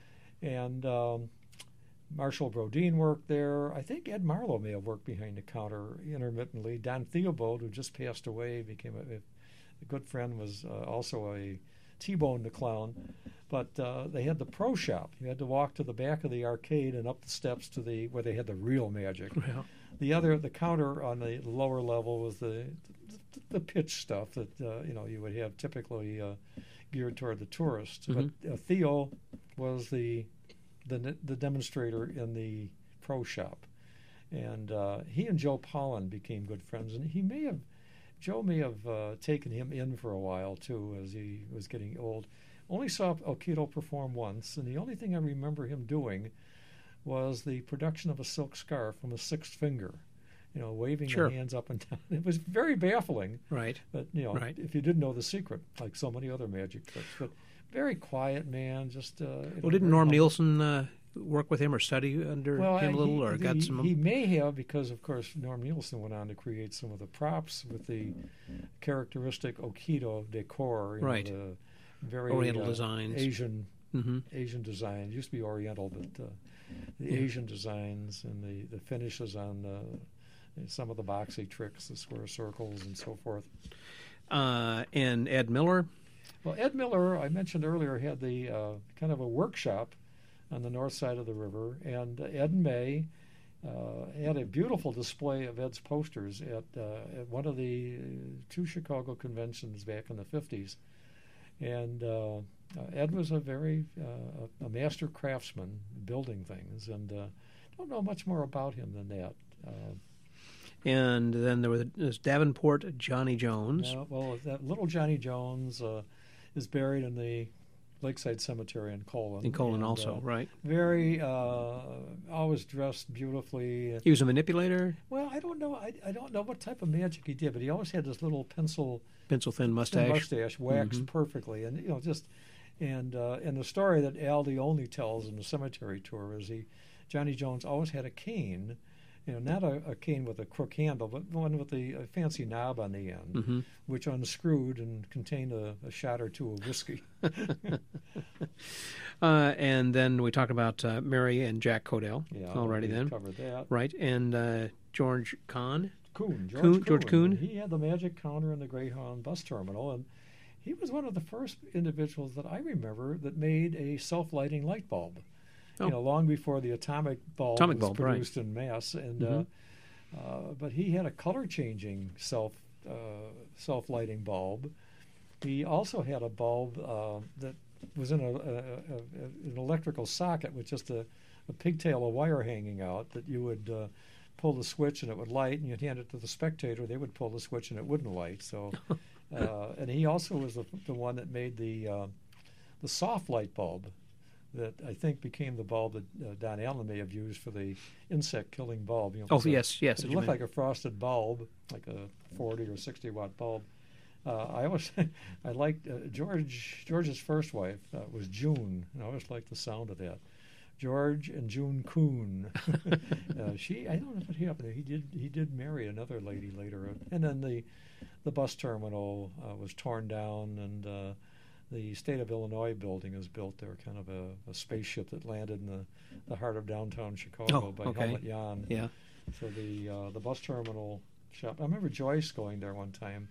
Speaker 3: And um, Marshall Brodeen worked there. I think Ed Marlowe may have worked behind the counter intermittently. Don Theobald, who just passed away, became a, a good friend, was uh, also a T-Bone the Clown. But uh, they had the pro shop. You had to walk to the back of the arcade and up the steps to the where they had the real magic.
Speaker 2: Yeah.
Speaker 3: The other, the counter on the lower level was the the, the pitch stuff that uh, you know you would have typically uh, geared toward the tourists.
Speaker 2: Mhm.
Speaker 3: But uh, Theo was the the the demonstrator in the pro shop, and uh, he and Joe Pollan became good friends. And he may have Joe may have uh, taken him in for a while too, as he was getting old. Only saw Okito perform once, and the only thing I remember him doing was the production of a silk scarf from a sixth finger, you know, waving
Speaker 2: Sure.
Speaker 3: the hands up and down. It was very baffling,
Speaker 2: Right.
Speaker 3: but, you know,
Speaker 2: Right.
Speaker 3: if you didn't know the secret, like so many other magic tricks. But very quiet man, just... Uh, you know,
Speaker 2: Well, didn't
Speaker 3: very
Speaker 2: Norm
Speaker 3: humble.
Speaker 2: Nielsen uh, work with him or study under
Speaker 3: Well,
Speaker 2: him a little,
Speaker 3: he,
Speaker 2: or got
Speaker 3: he,
Speaker 2: some?
Speaker 3: He may have, because, of course, Norm Nielsen went on to create some of the props with the characteristic Okito decor, you
Speaker 2: Right.
Speaker 3: know, the very
Speaker 2: Oriental
Speaker 3: uh,
Speaker 2: designs.
Speaker 3: Asian
Speaker 2: Mm-hmm.
Speaker 3: Asian design. It used to be Oriental, but uh, the
Speaker 2: Yeah.
Speaker 3: Asian designs and the, the finishes on uh, some of the boxy tricks, the square circles and so forth.
Speaker 2: Uh, and Ed Miller.
Speaker 3: Well, Ed Miller, I mentioned earlier, had the uh, kind of a workshop on the north side of the river, and uh, Ed and May uh, had a beautiful display of Ed's posters at, uh, at one of the uh, two Chicago conventions back in the fifties. And uh, uh, Ed was a very uh, a master craftsman building things, and uh, don't know much more about him than that. Uh,
Speaker 2: and then there was, there was Davenport Johnny Jones.
Speaker 3: Uh, well, that little Johnny Jones uh, is buried in the Lakeside Cemetery in Colon.
Speaker 2: In Colon
Speaker 3: and,
Speaker 2: also,
Speaker 3: uh,
Speaker 2: right.
Speaker 3: Very, uh, always dressed beautifully.
Speaker 2: He was a manipulator?
Speaker 3: Well, I don't know. I, I don't know what type of magic he did, but he always had this little pencil...
Speaker 2: Pencil-thin mustache.
Speaker 3: Thin mustache, waxed
Speaker 2: mm-hmm.
Speaker 3: perfectly. And, you know, just... And uh, and the story that Al Leone tells in the cemetery tour is he, Johnny Jones always had a cane, you know, not a, a cane with a crook handle, but one with a, a fancy knob on the end,
Speaker 2: mm-hmm.
Speaker 3: which unscrewed and contained a, a shot or two of whiskey.
Speaker 2: uh, and then we talked about uh, Mary and Jack Codell
Speaker 3: Yeah,
Speaker 2: already
Speaker 3: we
Speaker 2: then.
Speaker 3: covered that.
Speaker 2: Right, and uh, George Kahn.
Speaker 3: Kuhn, George
Speaker 2: Kuhn,
Speaker 3: Kuhn.
Speaker 2: George Kuhn.
Speaker 3: He had the magic counter in the Greyhound bus terminal, and he was one of the first individuals that I remember that made a self-lighting light bulb.
Speaker 2: Oh.
Speaker 3: You know, long before the atomic bulb
Speaker 2: atomic
Speaker 3: was
Speaker 2: bulb,
Speaker 3: produced
Speaker 2: right.
Speaker 3: in mass, and
Speaker 2: mm-hmm.
Speaker 3: uh, uh, but he had a color-changing self uh, self-lighting bulb. He also had a bulb uh, that was in a, a, a, an electrical socket with just a, a pigtail of wire hanging out that you would uh, pull the switch and it would light, and you'd hand it to the spectator. They would pull the switch and it wouldn't light. So, uh, and he also was the, the one that made the uh, the soft light bulb that I think became the bulb that uh, Don Allen may have used for the insect-killing bulb. You know,
Speaker 2: Oh,
Speaker 3: so
Speaker 2: yes, yes.
Speaker 3: it looked like a frosted bulb, like a forty or sixty watt bulb. Uh, I always, I liked uh, George. George's first wife uh, was June, and I always liked the sound of that. George and June Kuhn. uh, she, I don't know what happened. He did, he did marry another lady later, and then the, the bus terminal uh, was torn down, and uh, the State of Illinois building is built there, kind of a, a spaceship that landed in the, the heart of downtown Chicago
Speaker 2: Oh,
Speaker 3: by
Speaker 2: okay.
Speaker 3: Helmut Jahn.
Speaker 2: Yeah.
Speaker 3: So the uh, the bus terminal shop. I remember Joyce going there one time.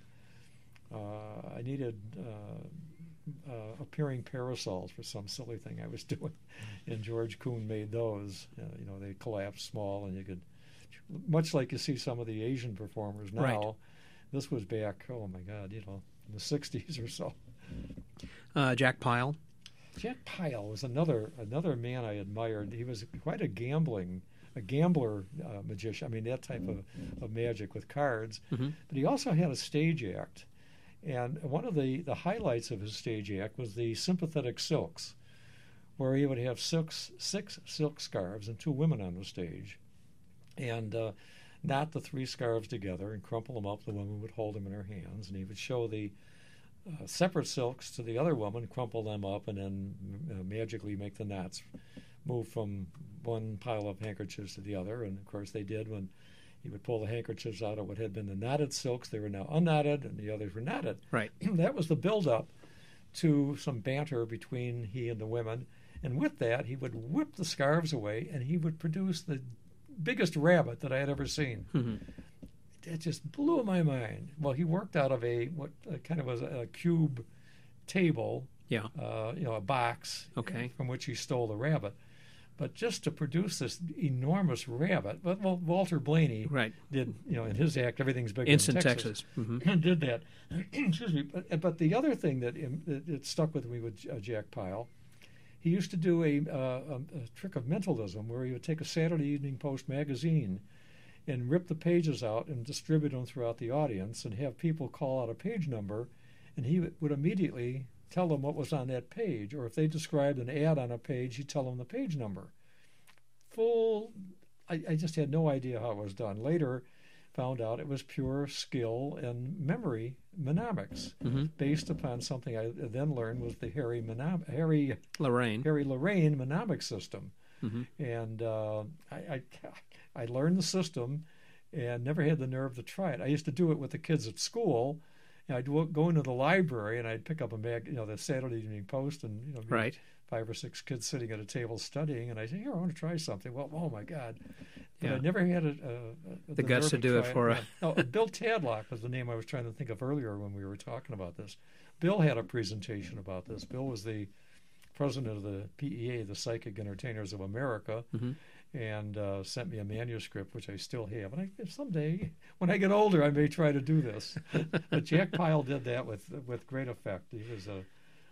Speaker 3: Uh, I needed uh, uh, appearing parasols for some silly thing I was doing, and George Kuhn made those. Uh, you know, they collapsed small, and you could, much like you see some of the Asian performers now.
Speaker 2: Right.
Speaker 3: This was back, oh my God, you know, in the sixties or so.
Speaker 2: Uh, Jack Pyle.
Speaker 3: Jack Pyle was another another man I admired. He was quite a gambling, a gambler uh, magician. I mean, that type of, of magic with cards.
Speaker 2: Mm-hmm.
Speaker 3: But he also had a stage act. And one of the, the highlights of his stage act was the sympathetic silks, where he would have six, six silk scarves and two women on the stage, and uh, knot the three scarves together and crumple them up. The woman would hold them in her hands, and he would show the uh, separate silks to the other woman, crumple them up, and then uh, magically make the knots move from one pile of handkerchiefs to the other. And, of course, they did when he would pull the handkerchiefs out of what had been the knotted silks. They were now unknotted, and the others were knotted.
Speaker 2: Right.
Speaker 3: That was the build-up to some banter between he and the women. And with that, he would whip the scarves away, and he would produce the biggest rabbit that I had ever seen.
Speaker 2: Mm-hmm.
Speaker 3: It just blew my mind. Well, he worked out of a what uh, kind of was a, a cube table,
Speaker 2: Yeah.
Speaker 3: uh, you know, a box
Speaker 2: Okay.
Speaker 3: from which he stole the rabbit. But just to produce this enormous rabbit, but well, Walter Blaney
Speaker 2: Right.
Speaker 3: did, you know, in his act, everything's bigger
Speaker 2: Instant
Speaker 3: in
Speaker 2: Texas.
Speaker 3: Texas.
Speaker 2: Mm-hmm.
Speaker 3: Did that. Excuse me. But, but the other thing that it, it stuck with me with uh, Jack Pyle, he used to do a, uh, a, a trick of mentalism where he would take a Saturday Evening Post magazine and rip the pages out and distribute them throughout the audience and have people call out a page number, and he would immediately tell them what was on that page, or if they described an ad on a page, he'd tell them the page number. Full, I, I just had no idea how it was done. Later, found out it was pure skill and memory mnemonics,
Speaker 2: Mm-hmm.
Speaker 3: based upon something I then learned was the Harry Mnem- Harry
Speaker 2: Lorraine.
Speaker 3: Harry Lorraine mnemonic system.
Speaker 2: Mm-hmm.
Speaker 3: And uh, I, I I learned the system and never had the nerve to try it. I used to do it with the kids at school. And I'd go into the library and I'd pick up a mag, you know, the Saturday Evening Post, and you know,
Speaker 2: Right.
Speaker 3: five or six kids sitting at a table studying, and I said, "Here, I want to try something." Well, oh my God! But
Speaker 2: Yeah.
Speaker 3: I never had a, a, a
Speaker 2: The guts
Speaker 3: nerve
Speaker 2: to do it
Speaker 3: try
Speaker 2: for a-
Speaker 3: Yeah. No, Bill Tadlock was the name I was trying to think of earlier when we were talking about this. Bill had a presentation about this. Bill was the president of the P E A, the Psychic Entertainers of America,
Speaker 2: Mm-hmm.
Speaker 3: and uh, sent me a manuscript, which I still have. And I, someday, when I get older, I may try to do this. But Jack Pyle did that with with great effect. He was a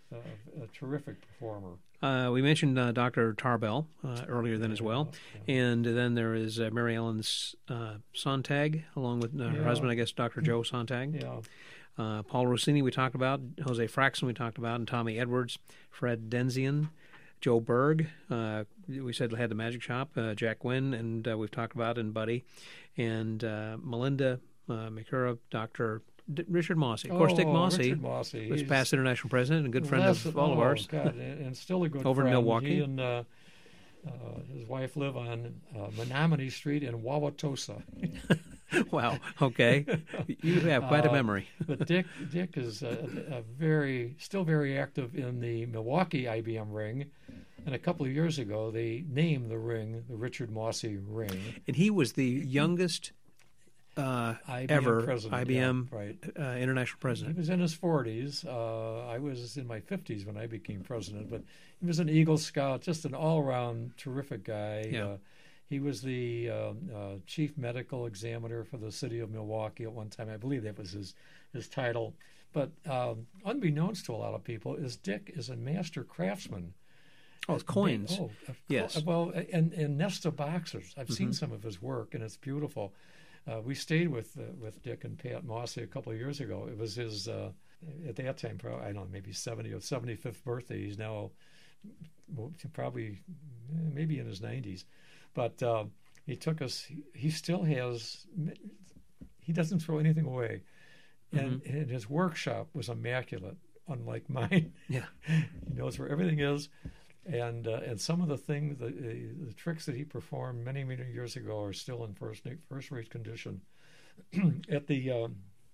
Speaker 3: uh, a terrific performer.
Speaker 2: Uh, we mentioned uh, Doctor Tarbell uh, earlier then as well.
Speaker 3: Yeah.
Speaker 2: And then there is uh, Mary Ellen uh, Sontag, along with uh, her
Speaker 3: Yeah.
Speaker 2: husband, I guess, Doctor Joe Sontag.
Speaker 3: Yeah.
Speaker 2: Uh, Paul Rossini we talked about, Jose Fraxon we talked about, and Tommy Edwards, Fred Denzian, Joe Berg, uh, we said had the Magic Shop, uh, Jack Gwynn, and uh, we've talked about, and Buddy, and uh, Melinda uh, McCura, Doctor D- Richard Mossy. Of course, Dick
Speaker 3: Oh,
Speaker 2: Mossy
Speaker 3: Richard Mossy.
Speaker 2: was
Speaker 3: He's
Speaker 2: past international president and a good friend
Speaker 3: less-
Speaker 2: of all
Speaker 3: oh,
Speaker 2: of ours.
Speaker 3: God, and, and still a good
Speaker 2: Over in
Speaker 3: friend.
Speaker 2: Milwaukee.
Speaker 3: He and uh, uh, his wife live on uh, Menominee Street in Wauwatosa.
Speaker 2: Wow. Okay. You have quite a
Speaker 3: Uh,
Speaker 2: memory.
Speaker 3: But Dick Dick is a, a very still very active in the Milwaukee I B M ring, and a couple of years ago they named the ring the Richard Mossy ring.
Speaker 2: And he was the youngest uh,
Speaker 3: I B M
Speaker 2: ever
Speaker 3: president,
Speaker 2: I B M
Speaker 3: yeah, right.
Speaker 2: uh, international
Speaker 3: He
Speaker 2: president.
Speaker 3: was in his forties. Uh, I was in my fifties when I became president, but he was an Eagle Scout, just an all-around terrific guy.
Speaker 2: Yeah.
Speaker 3: Uh, he was the uh, uh, chief medical examiner for the city of Milwaukee at one time. I believe that was his, his title. But um, unbeknownst to a lot of people, is Dick is a master craftsman.
Speaker 2: Oh, it's coins.
Speaker 3: Oh, of
Speaker 2: Yes.
Speaker 3: course. Well, and, and Nesta boxers. I've seen some of his work, and it's beautiful. Uh, we stayed with uh, with Dick and Pat Mossy a couple of years ago. It was his, uh, at that time, probably, I don't know, maybe seventy or seventy-fifth birthday. He's now probably maybe in his nineties. But uh, he took us, he, he still has, he doesn't throw anything away. And,
Speaker 2: Mm-hmm.
Speaker 3: and his workshop was immaculate, unlike mine.
Speaker 2: Yeah.
Speaker 3: He knows where everything is. And uh, and some of the things, the, uh, the tricks that he performed many, many years ago are still in first first rate condition. At the uh,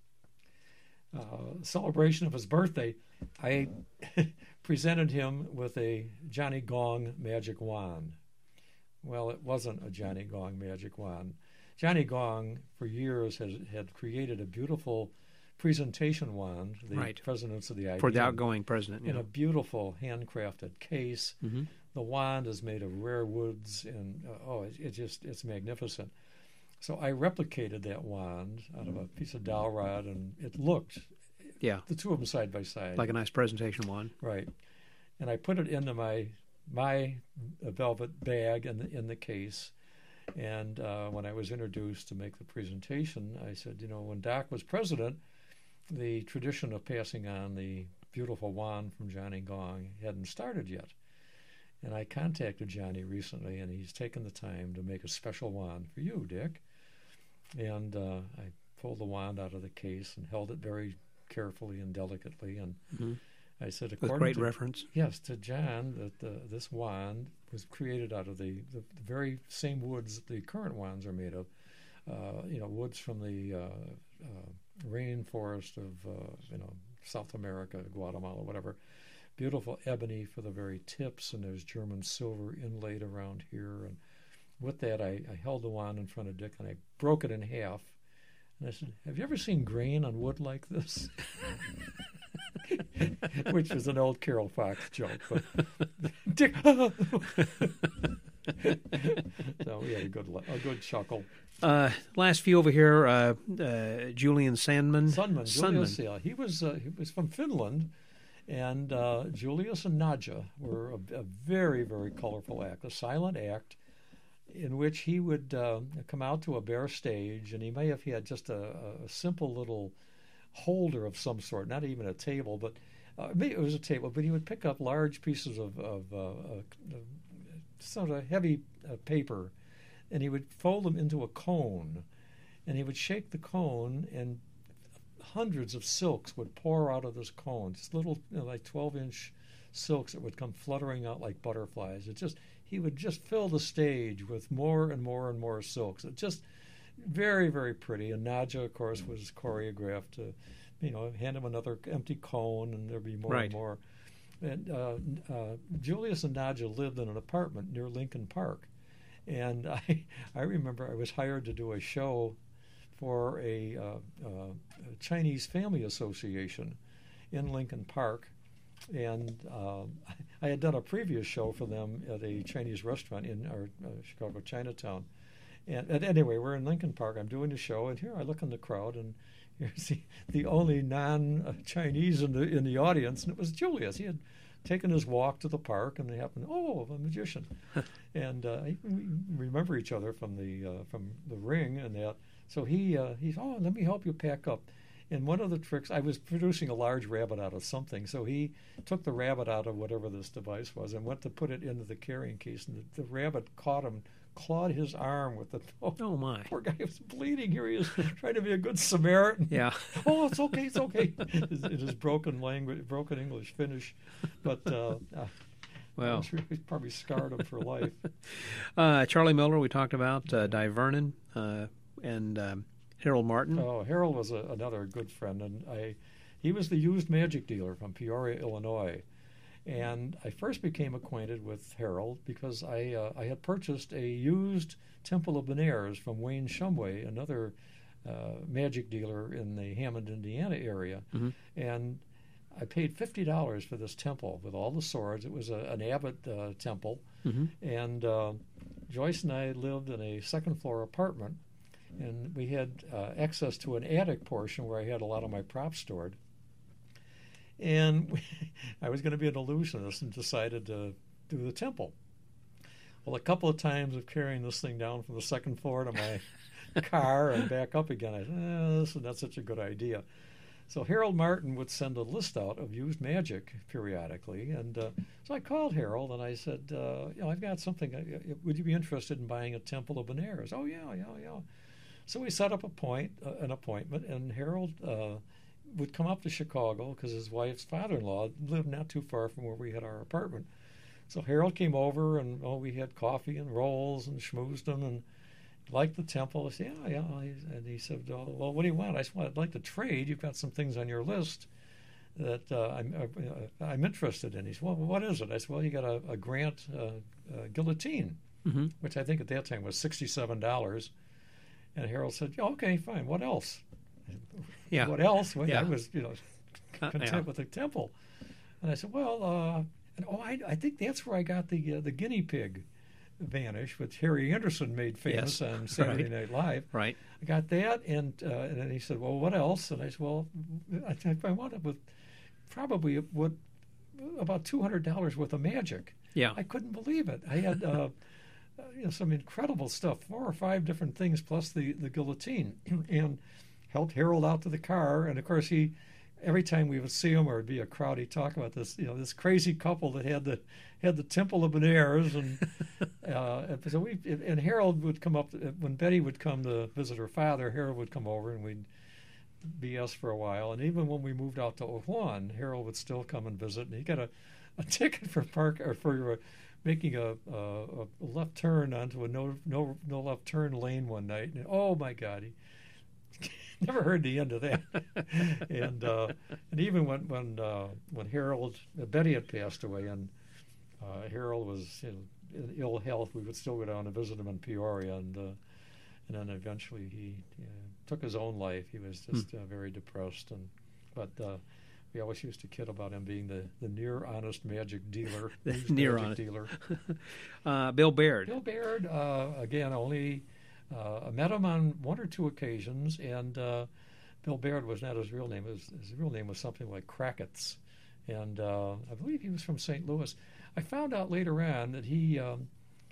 Speaker 3: uh, celebration of his birthday, I presented him with a Johnny Gong magic wand. Well, it wasn't a Johnny Gong magic wand. Johnny Gong, for years, has had created a beautiful presentation wand, the
Speaker 2: Right.
Speaker 3: presidents of the I B M.
Speaker 2: For the outgoing president.
Speaker 3: In
Speaker 2: Yeah.
Speaker 3: a beautiful handcrafted case.
Speaker 2: Mm-hmm.
Speaker 3: The wand is made of rare woods, and uh, oh, it, it just it's magnificent. So I replicated that wand out of a piece of dowel rod, and it looked
Speaker 2: Yeah.
Speaker 3: the two of them side by side,
Speaker 2: Like a nice presentation one.
Speaker 3: right. And I put it into my my velvet bag in the in the case. And uh, when I was introduced to make the presentation, I said, you know, when Doc was president, the tradition of passing on the beautiful wand from Johnny Gong hadn't started yet. And I contacted Johnny recently, and he's taken the time to make a special wand for you, Dick. And uh, I pulled the wand out of the case and held it very carefully and delicately. And
Speaker 2: Mm-hmm.
Speaker 3: I said,
Speaker 2: With
Speaker 3: according
Speaker 2: great
Speaker 3: to,
Speaker 2: reference.
Speaker 3: yes, to John, that uh, this wand was created out of the, the, the very same woods that the current wands are made of. Uh, you know, woods from the uh, uh, rainforest of, uh, you know, South America, Guatemala, whatever. Beautiful ebony for the very tips, and there's German silver inlaid around here. And with that, I, I held the wand in front of Dick, and I broke it in half. And I said, have you ever seen grain on wood like this? Which was an old Carol Fox joke. But Dick, so we had a good, a good chuckle.
Speaker 2: Uh, last few over here, uh, uh, Julian Sandman.
Speaker 3: Sundman, Julius,
Speaker 2: Sundman.
Speaker 3: yeah, he was uh, he was from Finland, and uh, Julius and Nadja were a, a very very colorful act, a silent act, in which he would uh, come out to a bare stage, and he may have had just a, a simple little holder of some sort, not even a table, but uh, maybe it was a table, but he would pick up large pieces of, of uh, uh, sort of heavy uh, paper, and he would fold them into a cone, and he would shake the cone, and hundreds of silks would pour out of this cone, just little, you know, like twelve-inch silks that would come fluttering out like butterflies. It just he would just fill the stage with more and more and more silks. It just very, very pretty. And Nadja, of course, was choreographed to, you know, hand him another empty cone, and there'd be more
Speaker 2: Right.
Speaker 3: and more. And uh, uh, Julius and Nadja lived in an apartment near Lincoln Park. And I, I remember I was hired to do a show for a, uh, uh, a Chinese Family Association in Lincoln Park. And uh, I had done a previous show for them at a Chinese restaurant in our uh, Chicago Chinatown. And, and anyway, we're in Lincoln Park. I'm doing the show, and here I look in the crowd, and here's the, the only non-Chinese in the in the audience, and it was Julius. He had taken his walk to the park, and they happened, oh, a magician. and uh, we remember each other from the uh, from the ring and that. So he uh, he's, oh, let me help you pack up. And one of the tricks, I was producing a large rabbit out of something, so he took the rabbit out of whatever this device was and went to put it into the carrying case, and the, the rabbit caught him, clawed his arm with the. Oh,
Speaker 2: oh my!
Speaker 3: Poor guy was bleeding. Here he is trying to be a good Samaritan.
Speaker 2: Yeah.
Speaker 3: oh, it's okay, it's okay. It is broken language, broken English, Finnish, but uh, uh,
Speaker 2: well,
Speaker 3: I'm sure he probably scarred him for life.
Speaker 2: uh, Charlie Miller, we talked about uh, Di Vernon, uh, and um, Harold Martin.
Speaker 3: Oh, Harold was a, another good friend, and I, he was the used magic dealer from Peoria, Illinois. And I first became acquainted with Harold because I uh, I had purchased a used Temple of Benares from Wayne Shumway, another uh, magic dealer in the Hammond, Indiana area.
Speaker 2: Mm-hmm.
Speaker 3: And I paid fifty dollars for this temple with all the swords. It was a, an abbot uh, temple.
Speaker 2: Mm-hmm.
Speaker 3: And uh, Joyce and I lived in a second floor apartment, and we had uh, access to an attic portion where I had a lot of my props stored. And we, I was going to be an illusionist and decided to do the temple. Well, a couple of times of carrying this thing down from the second floor to my car and back up again, I said, eh, this is not such a good idea. So Harold Martin would send a list out of used magic periodically. And uh, so I called Harold and I said, uh, you know, I've got something. Uh, would you be interested in buying a Temple of Benares? Oh, yeah, yeah, yeah. So we set up a point, uh, an appointment, and Harold uh, would come up to Chicago because his wife's father-in-law lived not too far from where we had our apartment. So Harold came over, and oh, we had coffee and rolls and schmoozed him and liked the temple. I said, yeah, yeah. And he said, oh, well, what do you want? I said, well, I'd like to trade. You've got some things on your list that uh, I'm, uh, I'm interested in. He said, well, what is it? I said, well, you got a, a Grant uh, uh, guillotine,
Speaker 2: mm-hmm.
Speaker 3: which I think at that time was sixty-seven dollars. And Harold said, yeah, okay, fine. What else?
Speaker 2: Yeah.
Speaker 3: What else? Well,
Speaker 2: yeah.
Speaker 3: I was, you know, content uh, yeah. with the temple. And I said, well, uh, and, oh, I, I think that's where I got the uh, the guinea pig vanish, which Harry Anderson made famous
Speaker 2: yes.
Speaker 3: on Saturday
Speaker 2: right.
Speaker 3: Night Live.
Speaker 2: Right.
Speaker 3: I got that, and uh, and then he said, well, what else? And I said, well, I, I wanted with probably what about two hundred dollars worth of magic.
Speaker 2: Yeah.
Speaker 3: I couldn't believe it. I had. Uh, Uh, you know, some incredible stuff, four or five different things, plus the, the guillotine, and helped Harold out to the car. And of course, he, every time we would see him or it'd be a crowd, he'd talk about this, you know, this crazy couple that had the had the Temple of Benares, and uh, and so we and Harold would come up when Betty would come to visit her father. Harold would come over, and we'd B S for a while. And even when we moved out to Ojuan, Harold would still come and visit. And he got a, a ticket for park or for. Uh, making a, a, a left turn onto a no no no left turn lane one night, and oh my God, he never heard the end of that. and uh, and even when when uh, when Harold uh, Betty had passed away, and uh, Harold was in, in ill health, we would still go down and visit him in Peoria, and uh, and then eventually he uh, took his own life. He was just hmm. uh, very depressed, and but. Uh, We always used to kid about him being the, the near honest magic dealer.
Speaker 2: the near
Speaker 3: magic
Speaker 2: honest
Speaker 3: dealer.
Speaker 2: uh, Bill Baird.
Speaker 3: Bill Baird, uh, again, only uh, I met him on one or two occasions, and uh, Bill Baird was not his real name. His, his real name was something like Crackett's, and uh, I believe he was from Saint Louis. I found out later on that he um,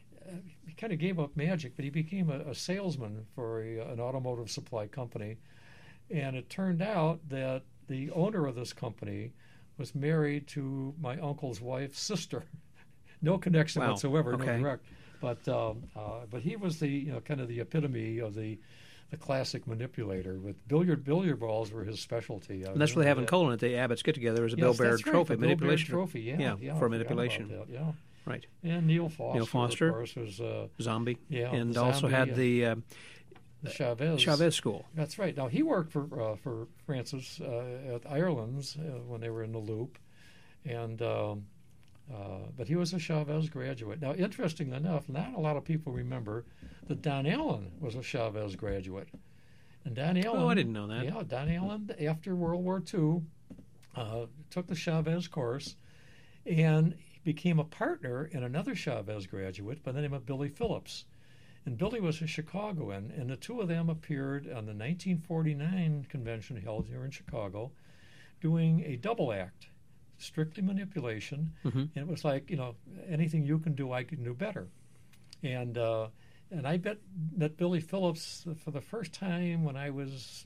Speaker 3: he kind of gave up magic, but he became a, a salesman for a, an automotive supply company, and it turned out that the owner of this company was married to my uncle's wife's sister. No connection
Speaker 2: wow.
Speaker 3: whatsoever,
Speaker 2: okay.
Speaker 3: no direct. But um, uh, but he was the you know kind of the epitome of the the classic manipulator. With billiard billiard balls were his specialty.
Speaker 2: And that's what they have in Colon at the Abbott's get together is a
Speaker 3: yes,
Speaker 2: Bill Baird
Speaker 3: that's right,
Speaker 2: trophy
Speaker 3: the
Speaker 2: manipulation
Speaker 3: Bill Baird trophy. Yeah,
Speaker 2: yeah,
Speaker 3: yeah
Speaker 2: for
Speaker 3: I
Speaker 2: manipulation.
Speaker 3: That, yeah.
Speaker 2: Right.
Speaker 3: And Neil Foster.
Speaker 2: Neil Foster,
Speaker 3: of course, was uh,
Speaker 2: Zombie.
Speaker 3: Yeah,
Speaker 2: and
Speaker 3: Zombie,
Speaker 2: also had the. Uh,
Speaker 3: The Chavez.
Speaker 2: Chavez School.
Speaker 3: That's right. Now, he worked for uh, for Francis uh, at Ireland's uh, when they were in the Loop, and um, uh, but he was a Chavez graduate. Now, interestingly enough, not a lot of people remember that Don Allen was a Chavez graduate. And Don Allen.
Speaker 2: Oh, I didn't know that.
Speaker 3: Yeah, Don Allen, after World War Two, uh, took the Chavez course, and became a partner in another Chavez graduate by the name of Billy Phillips. and Billy was a Chicagoan, and the two of them appeared on the nineteen forty-nine convention held here in Chicago, doing a double act, strictly manipulation,
Speaker 2: Mm-hmm.
Speaker 3: and it was like, you know, anything you can do, I can do better. And uh, and I bet met Billy Phillips for the first time when I was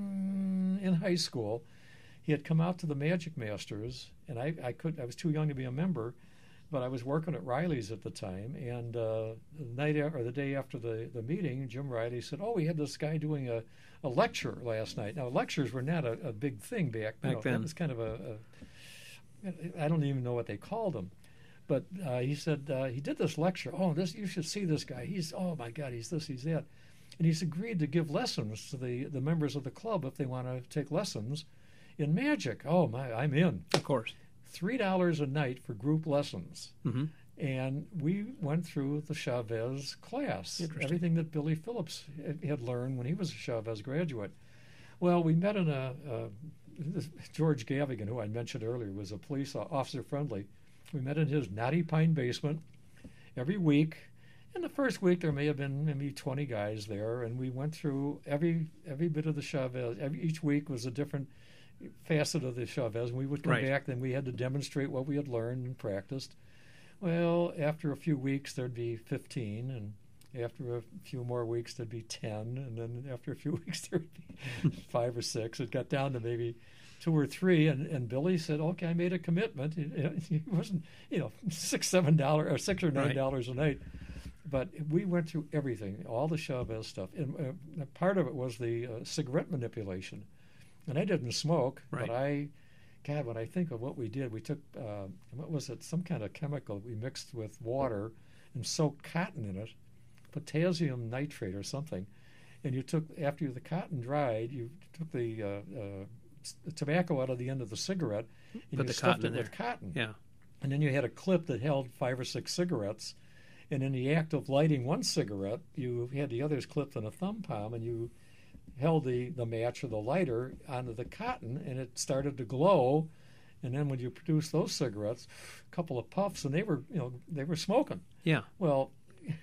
Speaker 3: mm, in high school. He had come out to the Magic Masters, and I, I could I was too young to be a member, but I was working at Riley's at the time. And uh, the night a- or the day after the, the meeting, Jim Riley said, "Oh, we had this guy doing a, a lecture last night." Now, lectures were not a, a big thing back, you
Speaker 2: Back
Speaker 3: know,
Speaker 2: then.
Speaker 3: That was kind of a, a I don't even know what they called them. But uh, he said uh, he did this lecture. Oh, this you should see this guy. He's oh my God, he's this, he's that, and he's agreed to give lessons to the, the members of the club if they want to take lessons in magic. Oh my, I'm in.
Speaker 2: Of course.
Speaker 3: Three dollars a night for group lessons,
Speaker 2: Mm-hmm.
Speaker 3: and we went through the Chavez class,
Speaker 2: Interesting.
Speaker 3: everything that Billy Phillips had- had learned when he was a Chavez graduate. Well, we met in a uh, this, George Gavigan, who I mentioned earlier, was a police officer friendly. We met in his knotty pine basement every week. In the first week, there may have been maybe twenty guys there, and we went through every every bit of the Chavez. Every, each week was a different facet of the Chavez, and we would come
Speaker 2: Right.
Speaker 3: back, then we had to demonstrate what we had learned and practiced. Well, after a few weeks, there'd be fifteen, and after a few more weeks, there'd be ten, and then after a few weeks, there'd be five or six. It got down to maybe two or three, and, and Billy said, "Okay, I made a commitment." It, it wasn't, you know, six, seven dollars or six or nine
Speaker 2: Right.
Speaker 3: dollars a night, but we went through everything, all the Chavez stuff, and uh, part of it was the uh, cigarette manipulation. And I didn't smoke,
Speaker 2: Right.
Speaker 3: but I, God, when I think of what we did, we took uh, what was it? Some kind of chemical we mixed with water and soaked cotton in it, potassium nitrate or something, and you took after the cotton dried, you took the uh, uh, the tobacco out of the end of the cigarette and
Speaker 2: Put
Speaker 3: you
Speaker 2: the
Speaker 3: stuffed
Speaker 2: cotton
Speaker 3: it
Speaker 2: in
Speaker 3: with
Speaker 2: there.
Speaker 3: cotton.
Speaker 2: Yeah.
Speaker 3: And then you had a clip that held five or six cigarettes. And in the act of lighting one cigarette, you had the others clipped in a thumb palm, and you held the, the match or the lighter onto the cotton, and it started to glow. And then when you produced those cigarettes, a couple of puffs, and they were, you know, they were smoking.
Speaker 2: Yeah.
Speaker 3: Well,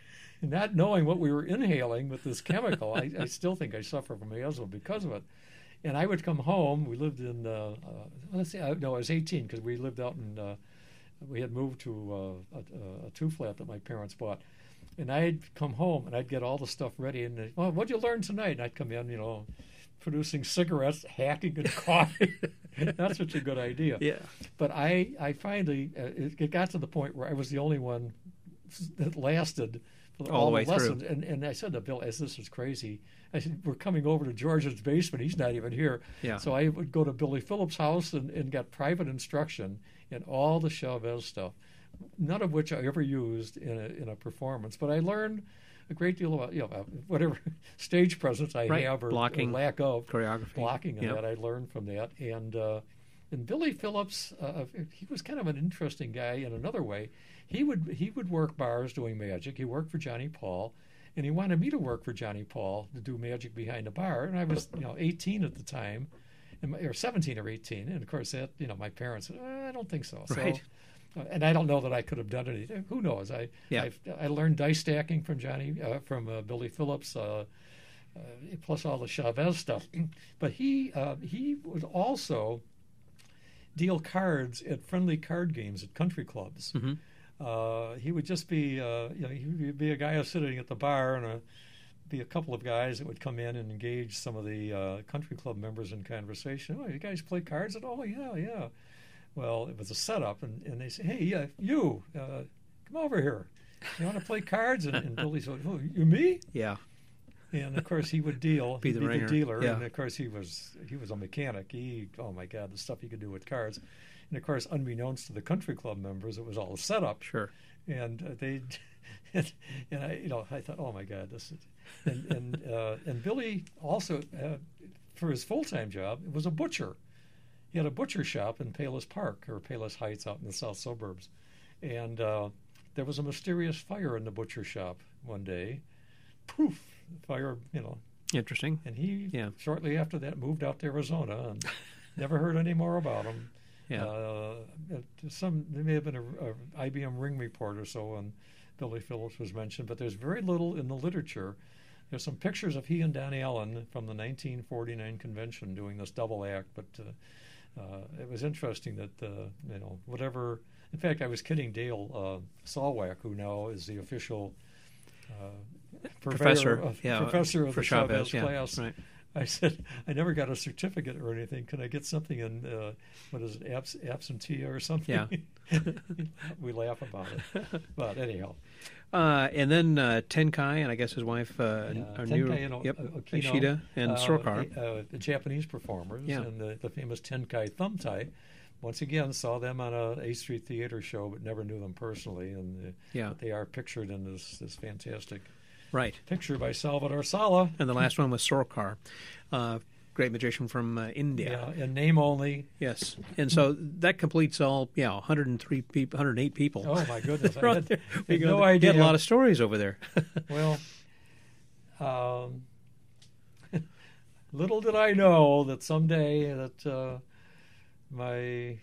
Speaker 3: not knowing what we were inhaling with this chemical, I, I still think I suffer from asthma because of it. And I would come home. We lived in, uh, uh, let's see, I, no, I was eighteen because we lived out in, uh, we had moved to uh, a, a two-flat that my parents bought. And I'd come home and I'd get all the stuff ready. And they'd, well, what'd you learn tonight? And I'd come in, you know, producing cigarettes, hacking and coughing. That's such a good idea.
Speaker 2: Yeah.
Speaker 3: But I, I finally, uh, it, it got to the point where I was the only one that lasted for
Speaker 2: All the way through.
Speaker 3: lessons. And, and I said to Bill, as this is crazy, I said, we're coming over to George's basement. He's not even here.
Speaker 2: Yeah.
Speaker 3: So I would go to Billy Phillips' house and, and got private instruction in all the Chavez stuff, none of which I ever used in a, in a performance. But I learned a great deal about, you know, whatever stage presence I
Speaker 2: Right.
Speaker 3: have or,
Speaker 2: Blocking,
Speaker 3: or lack of.
Speaker 2: choreography.
Speaker 3: Blocking and
Speaker 2: Yep.
Speaker 3: that I learned from that. And uh, and Billy Phillips, uh, he was kind of an interesting guy in another way. He would he would work bars doing magic. He worked for Johnny Paul, and he wanted me to work for Johnny Paul to do magic behind the bar. And I was, you know, eighteen at the time, and my, or seventeen or eighteen. And of course, that, you know, my parents said, eh, I don't think so.
Speaker 2: Right.
Speaker 3: So, uh, and I don't know that I could have done anything. Who knows? I
Speaker 2: Yeah.
Speaker 3: I've, I learned dice stacking from Johnny uh, from uh, Billy Phillips. Uh, uh, plus all the Chavez stuff, but he uh, he would also deal cards at friendly card games at country clubs.
Speaker 2: Mm-hmm.
Speaker 3: Uh, he would just be, uh, you know, he would be a guy sitting at the bar, and a, be a couple of guys that would come in and engage some of the uh, country club members in conversation. Oh, you guys play cards? And, oh, yeah, yeah. Well, it was a setup, and, and they say, hey, yeah, you, uh, come over here. You want to play cards? And, and Billy said, oh, you me?
Speaker 2: Yeah.
Speaker 3: And of course, he would deal,
Speaker 2: Be the
Speaker 3: he'd be
Speaker 2: ringer.
Speaker 3: the dealer,
Speaker 2: Yeah.
Speaker 3: and of course, he was he was a mechanic. He, oh my God, the stuff he could do with cards, and of course, unbeknownst to the country club members, it was all a setup.
Speaker 2: Sure.
Speaker 3: And uh, they, and, and I, you know, I thought, oh my God, this is, and and uh, and Billy also, uh, for his full time job, was a butcher. He had a butcher shop in Palos Park or Palos Heights out in the south suburbs, and uh, there was a mysterious fire in the butcher shop one day. Poof. Fire, you know,
Speaker 2: Interesting.
Speaker 3: and he
Speaker 2: Yeah.
Speaker 3: shortly after that moved out to Arizona and never heard any more about him.
Speaker 2: Yeah.
Speaker 3: Uh, some there may have been a, a I B M Ring report or so, and Billy Phillips was mentioned, but there's very little in the literature. There's some pictures of he and Don Allen from the nineteen forty-nine convention doing this double act, but uh, uh, it was interesting that, uh, you know, whatever. In fact, I was kidding Dale uh, Salwack, who now is the official uh,
Speaker 2: professor,
Speaker 3: of,
Speaker 2: yeah,
Speaker 3: professor of
Speaker 2: for
Speaker 3: the
Speaker 2: Chavez,
Speaker 3: Chavez
Speaker 2: yeah,
Speaker 3: class.
Speaker 2: right.
Speaker 3: I said, I never got a certificate or anything. Could I get something in, uh, what is it, abs- absentee or something?
Speaker 2: Yeah.
Speaker 3: We laugh about it. But anyhow.
Speaker 2: Uh, and then uh, Tenkai, and I guess his wife, uh,
Speaker 3: Yeah,
Speaker 2: our
Speaker 3: Tenkai
Speaker 2: new,
Speaker 3: and O-
Speaker 2: yep,
Speaker 3: Okino,
Speaker 2: Ishida and
Speaker 3: uh,
Speaker 2: Sorokar.
Speaker 3: Uh, the Japanese performers,
Speaker 2: Yeah.
Speaker 3: and the, the famous Tenkai Thumb Tie. Once again, saw them on a A Street Theater show, but never knew them personally. And uh,
Speaker 2: Yeah.
Speaker 3: they are pictured in this, this fantastic
Speaker 2: Right.
Speaker 3: picture by Salvador Sala.
Speaker 2: And the last one was Sorokar, uh, great magician from uh, India.
Speaker 3: Yeah, in name only.
Speaker 2: Yes. And so that completes all, yeah, one hundred three people, one hundred eight people.
Speaker 3: Oh, my goodness. I
Speaker 2: Right
Speaker 3: had,
Speaker 2: there.
Speaker 3: had
Speaker 2: We
Speaker 3: no
Speaker 2: got-
Speaker 3: idea.
Speaker 2: Had a lot of stories over there.
Speaker 3: Well, um, little did I know that someday that uh, my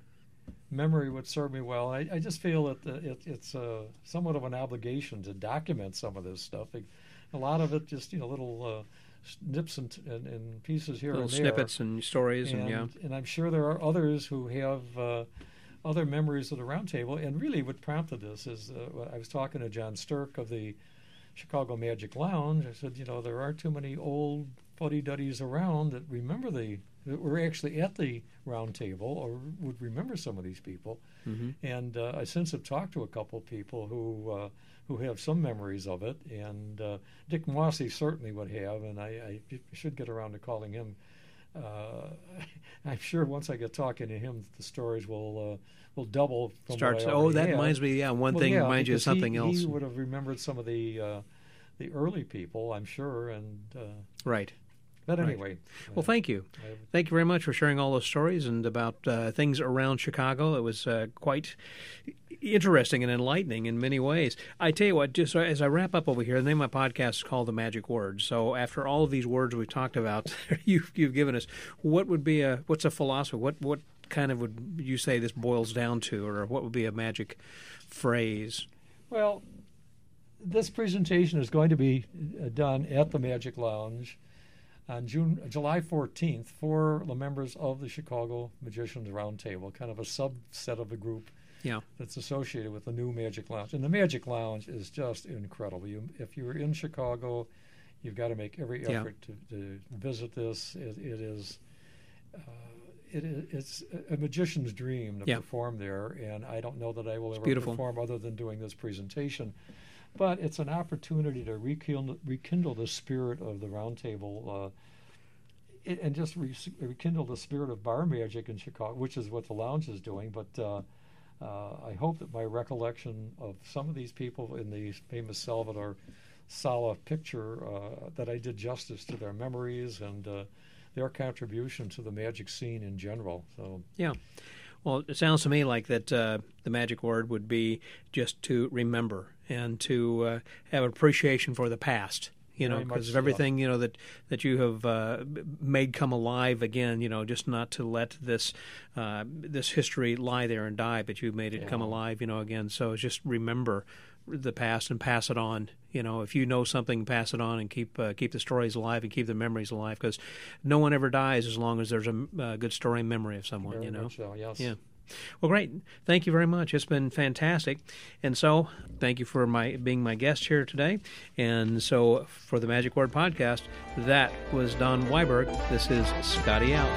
Speaker 3: memory would serve me well. I, I just feel that the, it, it's uh, somewhat of an obligation to document some of this stuff. A lot of it just, you know, little uh, snips and, and, and pieces here
Speaker 2: Little
Speaker 3: and there.
Speaker 2: snippets and stories, and,
Speaker 3: and,
Speaker 2: yeah.
Speaker 3: and I'm sure there are others who have uh, other memories of the Round Table. And really what prompted this is uh, I was talking to John Stirk of the Chicago Magic Lounge. I said, you know, there aren't too many old fuddy-duddies around that remember the, that were actually at the Round Table or would remember some of these people.
Speaker 2: Mm-hmm.
Speaker 3: And uh, I since have talked to a couple of people who uh, who have some memories of it. And uh, Dick Mossy certainly would have, and I, I should get around to calling him. Uh, I'm sure once I get talking to him, the stories will uh, will double. From
Speaker 2: Starts.
Speaker 3: what I
Speaker 2: Oh,
Speaker 3: already
Speaker 2: that
Speaker 3: have.
Speaker 2: reminds me. Yeah, one
Speaker 3: Well,
Speaker 2: thing
Speaker 3: yeah,
Speaker 2: reminds you of
Speaker 3: because
Speaker 2: something
Speaker 3: he,
Speaker 2: else.
Speaker 3: He would have remembered some of the uh, the early people, I'm sure. And uh,
Speaker 2: Right.
Speaker 3: but
Speaker 2: Right.
Speaker 3: anyway.
Speaker 2: Well, thank you.
Speaker 3: I,
Speaker 2: Thank you very much for sharing all those stories and about uh, things around Chicago. It was uh, quite interesting and enlightening in many ways. I tell you what, just as I wrap up over here, the name of my podcast is called The Magic Word. So after all of these words we've talked about, you've, you've given us, what would be a, what's a philosophy? What, what kind of would you say this boils down to, or what would be a magic phrase?
Speaker 3: Well, this presentation is going to be uh, done at the Magic Lounge on June, July fourteenth for the members of the Chicago Magicians Roundtable, kind of a subset of the group
Speaker 2: Yeah.
Speaker 3: that's associated with the new Magic Lounge. And the Magic Lounge is just incredible. You, if you're in Chicago, you've got to make every
Speaker 2: Yeah.
Speaker 3: effort to, to visit this. It, it is uh, it, it's a magician's dream to
Speaker 2: Yeah.
Speaker 3: perform there, and I don't know that I will ever
Speaker 2: beautiful.
Speaker 3: perform other than doing this presentation. But it's an opportunity to rekindle, rekindle the spirit of the Round Table, uh, it, and just re- rekindle the spirit of bar magic in Chicago, which is what the lounge is doing. But uh, uh, I hope that my recollection of some of these people in the famous Salvador Sala picture, uh, that I did justice to their memories and uh, their contribution to the magic scene in general. So
Speaker 2: Yeah. Well, it sounds to me like that uh, the magic word would be just to remember and to uh, have appreciation for the past. You know,
Speaker 3: Very much
Speaker 2: because of
Speaker 3: so.
Speaker 2: everything you know that that you have uh, made come alive again. You know, just not to let this uh, this history lie there and die, but you made it
Speaker 3: Yeah.
Speaker 2: come alive. You know, again. So just remember the past and pass it on. You know, if you know something, pass it on and keep uh, keep the stories alive and keep the memories alive. Because no one ever dies as long as there's a uh, good story and memory of someone.
Speaker 3: very
Speaker 2: you know.
Speaker 3: much so, yes.
Speaker 2: Yeah. Well, great. Thank you very much. It's been fantastic. And so, thank you for my being my guest here today. And so, for the Magic Word Podcast, that was Don Weiberg. This is Scotty out.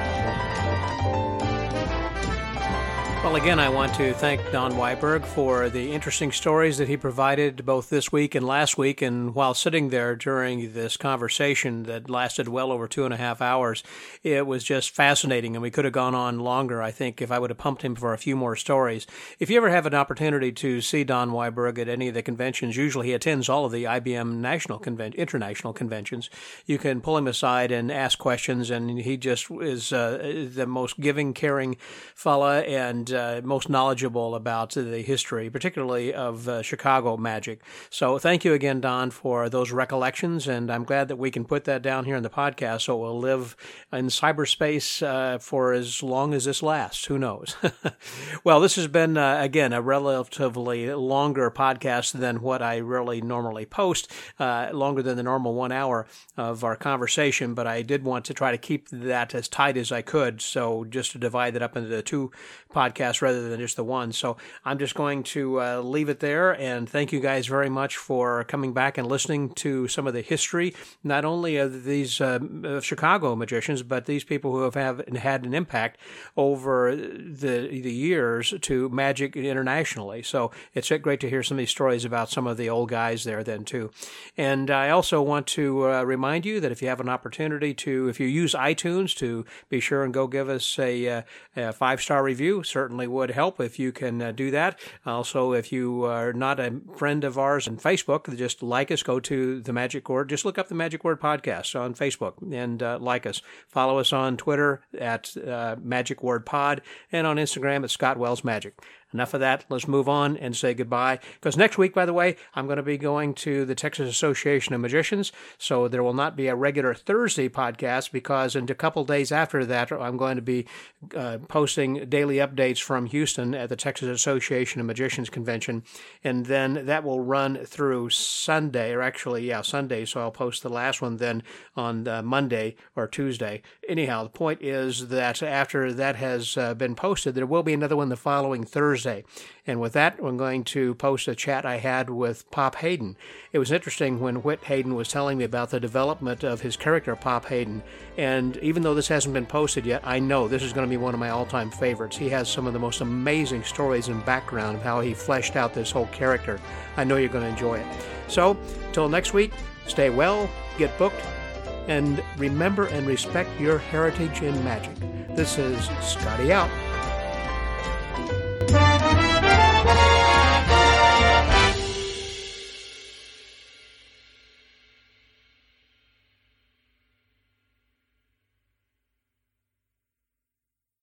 Speaker 2: Well, again, I want to thank Don Weiberg for the interesting stories that he provided both this week and last week. And while sitting there during this conversation that lasted well over two and a half hours, it was just fascinating. And we could have gone on longer, I think, if I would have pumped him for a few more stories. If you ever have an opportunity to see Don Weiberg at any of the conventions, usually he attends all of the I B M national conven- international conventions. You can pull him aside and ask questions, and he just is uh, the most giving, caring fella, and and uh, most knowledgeable about the history, particularly of uh, Chicago magic. So thank you again, Don, for those recollections, and I'm glad that we can put that down here in the podcast so it will live in cyberspace uh, for as long as this lasts. Who knows? Well, this has been, uh, again, a relatively longer podcast than what I really normally post, uh, longer than the normal one hour of our conversation, but I did want to try to keep that as tight as I could, so just to divide it up into the two podcasts rather than just the one. So I'm just going to uh, leave it there, and thank you guys very much for coming back and listening to some of the history, not only of these uh, Chicago magicians, but these people who have, have had an impact over the the years to magic internationally. So it's great to hear some of these stories about some of the old guys there then too. And I also want to uh, remind you that if you have an opportunity to, if you use iTunes, to be sure and go give us a, uh, a five-star review. Certainly would help if you can uh, do that. Also, if you are not a friend of ours on Facebook, just like us, go to the Magic Word. Just look up the Magic Word Podcast on Facebook and uh, like us. Follow us on Twitter at uh, Magic Word Pod, and on Instagram at Scott Wells Magic. Enough of that. Let's move on and say goodbye. Because next week, by the way, I'm going to be going to the Texas Association of Magicians, so there will not be a regular Thursday podcast, because in a couple days after that, I'm going to be uh, posting daily updates from Houston at the Texas Association of Magicians Convention, and then that will run through Sunday, or actually, yeah, Sunday, so I'll post the last one then on uh, Monday or Tuesday. Anyhow, the point is that after that has uh, been posted, there will be another one the following Thursday. And with that, I'm going to post a chat I had with Pop Hayden. It was interesting when Whit Hayden was telling me about the development of his character, Pop Hayden. And even though this hasn't been posted yet, I know this is going to be one of my all-time favorites. He has some of the most amazing stories and background of how he fleshed out this whole character. I know you're going to enjoy it. So, till next week, stay well, get booked, and remember and respect your heritage in magic. This is Scotty out. Thank you.